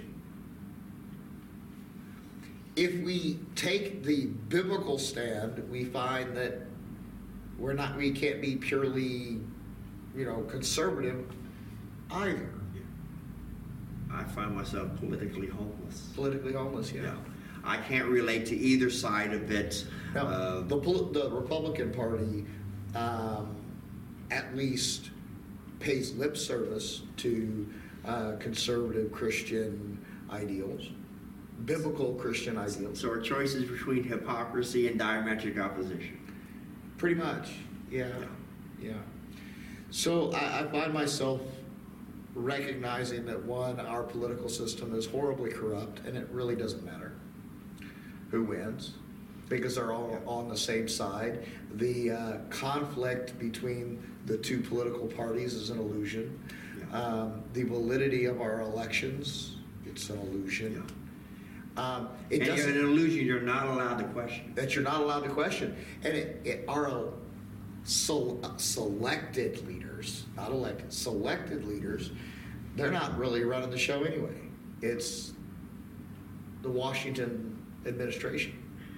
If we take the biblical stand, we find that we're not, we can't be purely, you know, conservative either. I find myself politically homeless. Politically homeless, yeah. Yeah. I can't relate to either side of it. Now, Uh, the, pol- the Republican Party um, at least pays lip service to uh, conservative Christian ideals, biblical Christian ideals. so our choice is between hypocrisy and diametric opposition. Pretty much, yeah, yeah. So I, I find myself recognizing that, one, our political system is horribly corrupt, and it really doesn't matter who wins, because they're all on the same side. The uh, conflict between the two political parties is an illusion. Yeah. Um, the validity of our elections, it's an illusion. Um, it And doesn't, an illusion you're not allowed to question. that you're not allowed to question. And it, it, our so, selected leaders, not elected, selected leaders, they're not really running the show anyway. It's the Washington administration.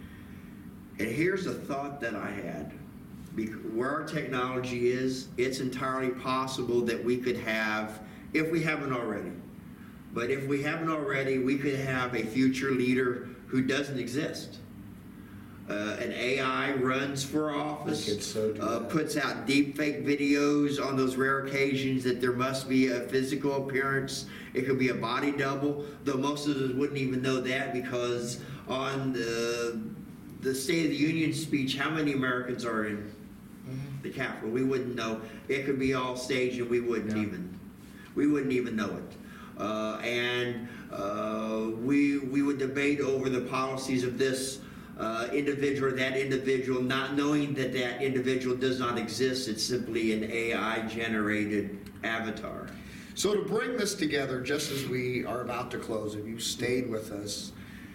And here's a thought that I had. Bec- Where our technology is, it's entirely possible that we could have, if we haven't already, but if we haven't already, we could have a future leader who doesn't exist. Uh, an A I runs for office, We could so do uh, that. puts out deep fake videos on those rare occasions that there must be a physical appearance. It could be a body double, though most of us wouldn't even know that, because on the, the State of the Union speech, how many Americans are in the Capitol? We wouldn't know. It could be all staged, and we wouldn't Yeah. even we wouldn't even know it. Uh, and uh, we we would debate over the policies of this uh, individual or that individual, not knowing that that individual does not exist. It's simply an A I-generated avatar. So to bring this together, just as we are about to close, if you stayed with us,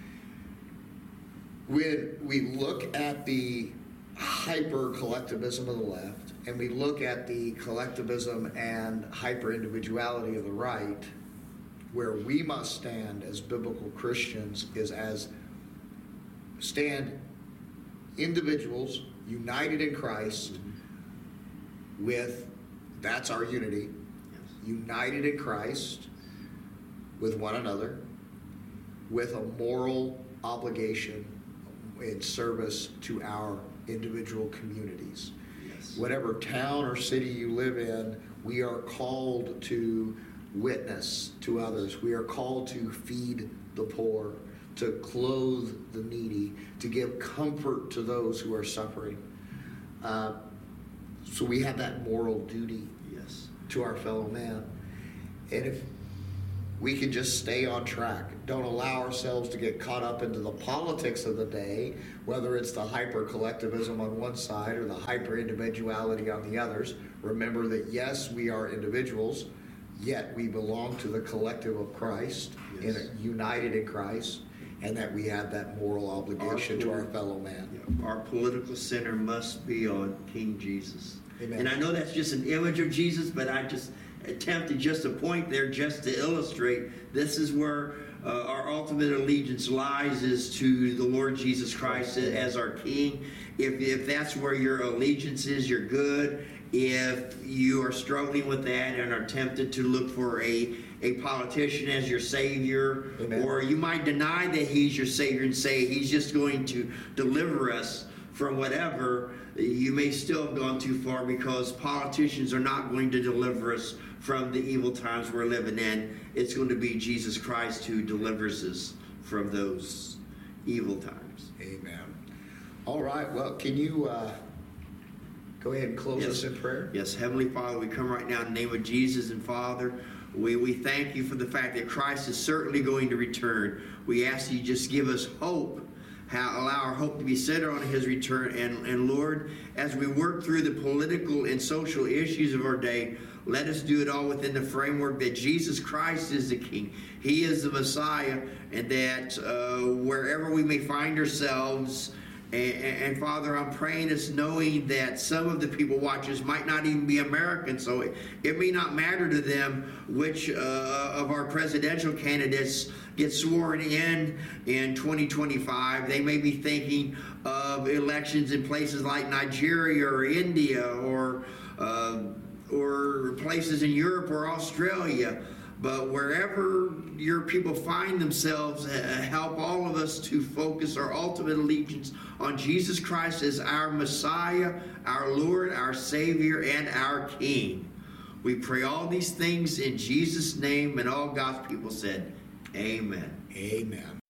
when we look at the hyper-collectivism of the left, and we look at the collectivism and hyper-individuality of the right, where we must stand as biblical Christians is as stand individuals united in Christ with, that's our unity, united in Christ with one another, with a moral obligation in service to our individual communities. Yes. Whatever town or city you live in, we are called to witness to others. We are called to feed the poor, to clothe the needy, to give comfort to those who are suffering. Uh, so we have that moral duty Yes. to our fellow man. And if we can just stay on track, don't allow ourselves to get caught up into the politics of the day, whether it's the hyper-collectivism on one side or the hyper-individuality on the others. Remember that, yes, we are individuals, yet we belong to the collective of Christ, Yes. in, united in Christ, and that we have that moral obligation to our fellow man. Yeah. Our political center must be on King Jesus. Amen. And I know that's just an image of Jesus, but I just attempted just a point there just to illustrate this is where uh, our ultimate allegiance lies, is to the Lord Jesus Christ as our King. If, if that's where your allegiance is, you're good. If you are struggling with that and are tempted to look for a, a politician as your Savior, Amen. or you might deny that He's your Savior and say He's just going to deliver us from whatever, you may still have gone too far, because politicians are not going to deliver us from the evil times we're living in. It's going to be Jesus Christ who delivers us from those evil times. Amen. All right. Well, can you uh, go ahead and close Yes. us in prayer? Yes, Heavenly Father, we come right now in the name of Jesus, and Father, we, we thank you for the fact that Christ is certainly going to return. We ask you just give us hope, how, allow our hope to be centered on his return. And, and Lord, as we work through the political and social issues of our day, let us do it all within the framework that Jesus Christ is the King. He is the Messiah, and that uh, wherever we may find ourselves, and, and Father, I'm praying this knowing that some of the people watching us might not even be American, so it, it may not matter to them which uh, of our presidential candidates get sworn in in twenty twenty-five. They may be thinking of elections in places like Nigeria or India or uh, or places in Europe or Australia. But wherever your people find themselves, uh, help all of us to focus our ultimate allegiance on Jesus Christ as our Messiah, our Lord, our Savior, and our King. We pray all these things in Jesus' name, and all God's people said, amen. Amen.